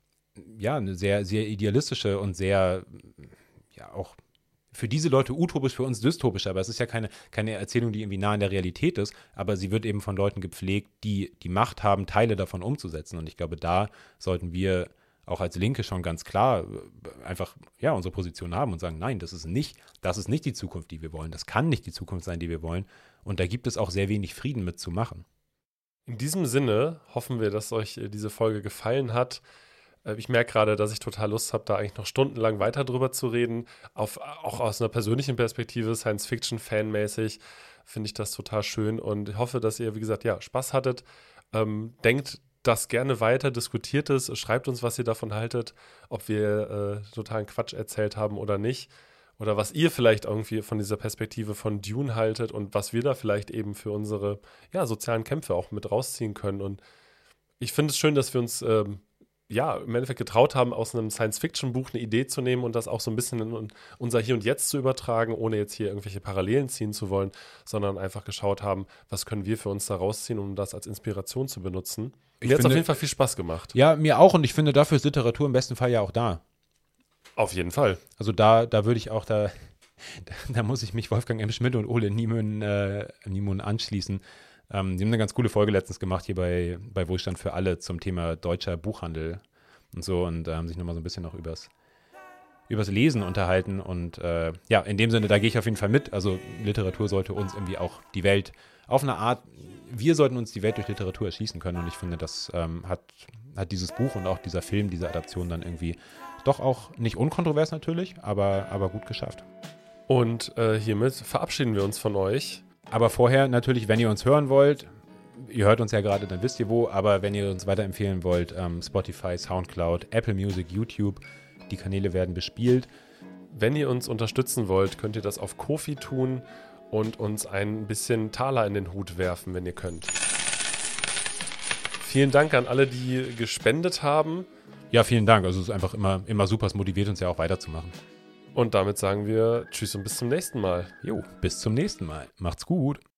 eine sehr, sehr idealistische und sehr, auch für diese Leute utopisch, für uns dystopisch, aber es ist ja keine Erzählung, die irgendwie nah in der Realität ist, aber sie wird eben von Leuten gepflegt, die die Macht haben, Teile davon umzusetzen und ich glaube, da sollten wir auch als Linke schon ganz klar einfach unsere Position haben und sagen, nein, das ist nicht die Zukunft, die wir wollen. Das kann nicht die Zukunft sein, die wir wollen. Und da gibt es auch sehr wenig Frieden mit zu machen. In diesem Sinne hoffen wir, dass euch diese Folge gefallen hat. Ich merke gerade, dass ich total Lust habe, da eigentlich noch stundenlang weiter drüber zu reden. Auch aus einer persönlichen Perspektive, Science-Fiction-Fanmäßig, finde ich das total schön und hoffe, dass ihr, wie gesagt, Spaß hattet. Denkt das gerne weiter, diskutiert es, schreibt uns, was ihr davon haltet, ob wir totalen Quatsch erzählt haben oder nicht. Oder was ihr vielleicht irgendwie von dieser Perspektive von Dune haltet und was wir da vielleicht eben für unsere sozialen Kämpfe auch mit rausziehen können. Und ich finde es schön, dass wir uns im Endeffekt getraut haben, aus einem Science-Fiction-Buch eine Idee zu nehmen und das auch so ein bisschen in unser Hier und Jetzt zu übertragen, ohne jetzt hier irgendwelche Parallelen ziehen zu wollen, sondern einfach geschaut haben, was können wir für uns da rausziehen, um das als Inspiration zu benutzen. Mir hat es auf jeden Fall viel Spaß gemacht. Ja, mir auch und ich finde, dafür ist Literatur im besten Fall ja auch da. Auf jeden Fall. Also da würde ich auch, da muss ich mich Wolfgang M. Schmidt und Ole Niemun anschließen. Die haben eine ganz coole Folge letztens gemacht hier bei Wohlstand für alle zum Thema deutscher Buchhandel und so und haben sich nochmal so ein bisschen noch übers Lesen unterhalten und in dem Sinne, da gehe ich auf jeden Fall mit. Also Literatur sollte uns irgendwie auch die Welt auf eine Art, wir sollten uns die Welt durch Literatur erschließen können und ich finde, das hat dieses Buch und auch dieser Film, diese Adaption dann irgendwie doch auch nicht unkontrovers natürlich, aber gut geschafft. Und hiermit verabschieden wir uns von euch. Aber vorher natürlich, wenn ihr uns hören wollt, ihr hört uns ja gerade, dann wisst ihr wo, aber wenn ihr uns weiterempfehlen wollt, Spotify, Soundcloud, Apple Music, YouTube, die Kanäle werden bespielt. Wenn ihr uns unterstützen wollt, könnt ihr das auf Ko-fi tun und uns ein bisschen Taler in den Hut werfen, wenn ihr könnt. Vielen Dank an alle, die gespendet haben. Ja, vielen Dank. Also es ist einfach immer super, es motiviert uns ja auch weiterzumachen. Und damit sagen wir Tschüss und bis zum nächsten Mal. Jo, bis zum nächsten Mal. Macht's gut.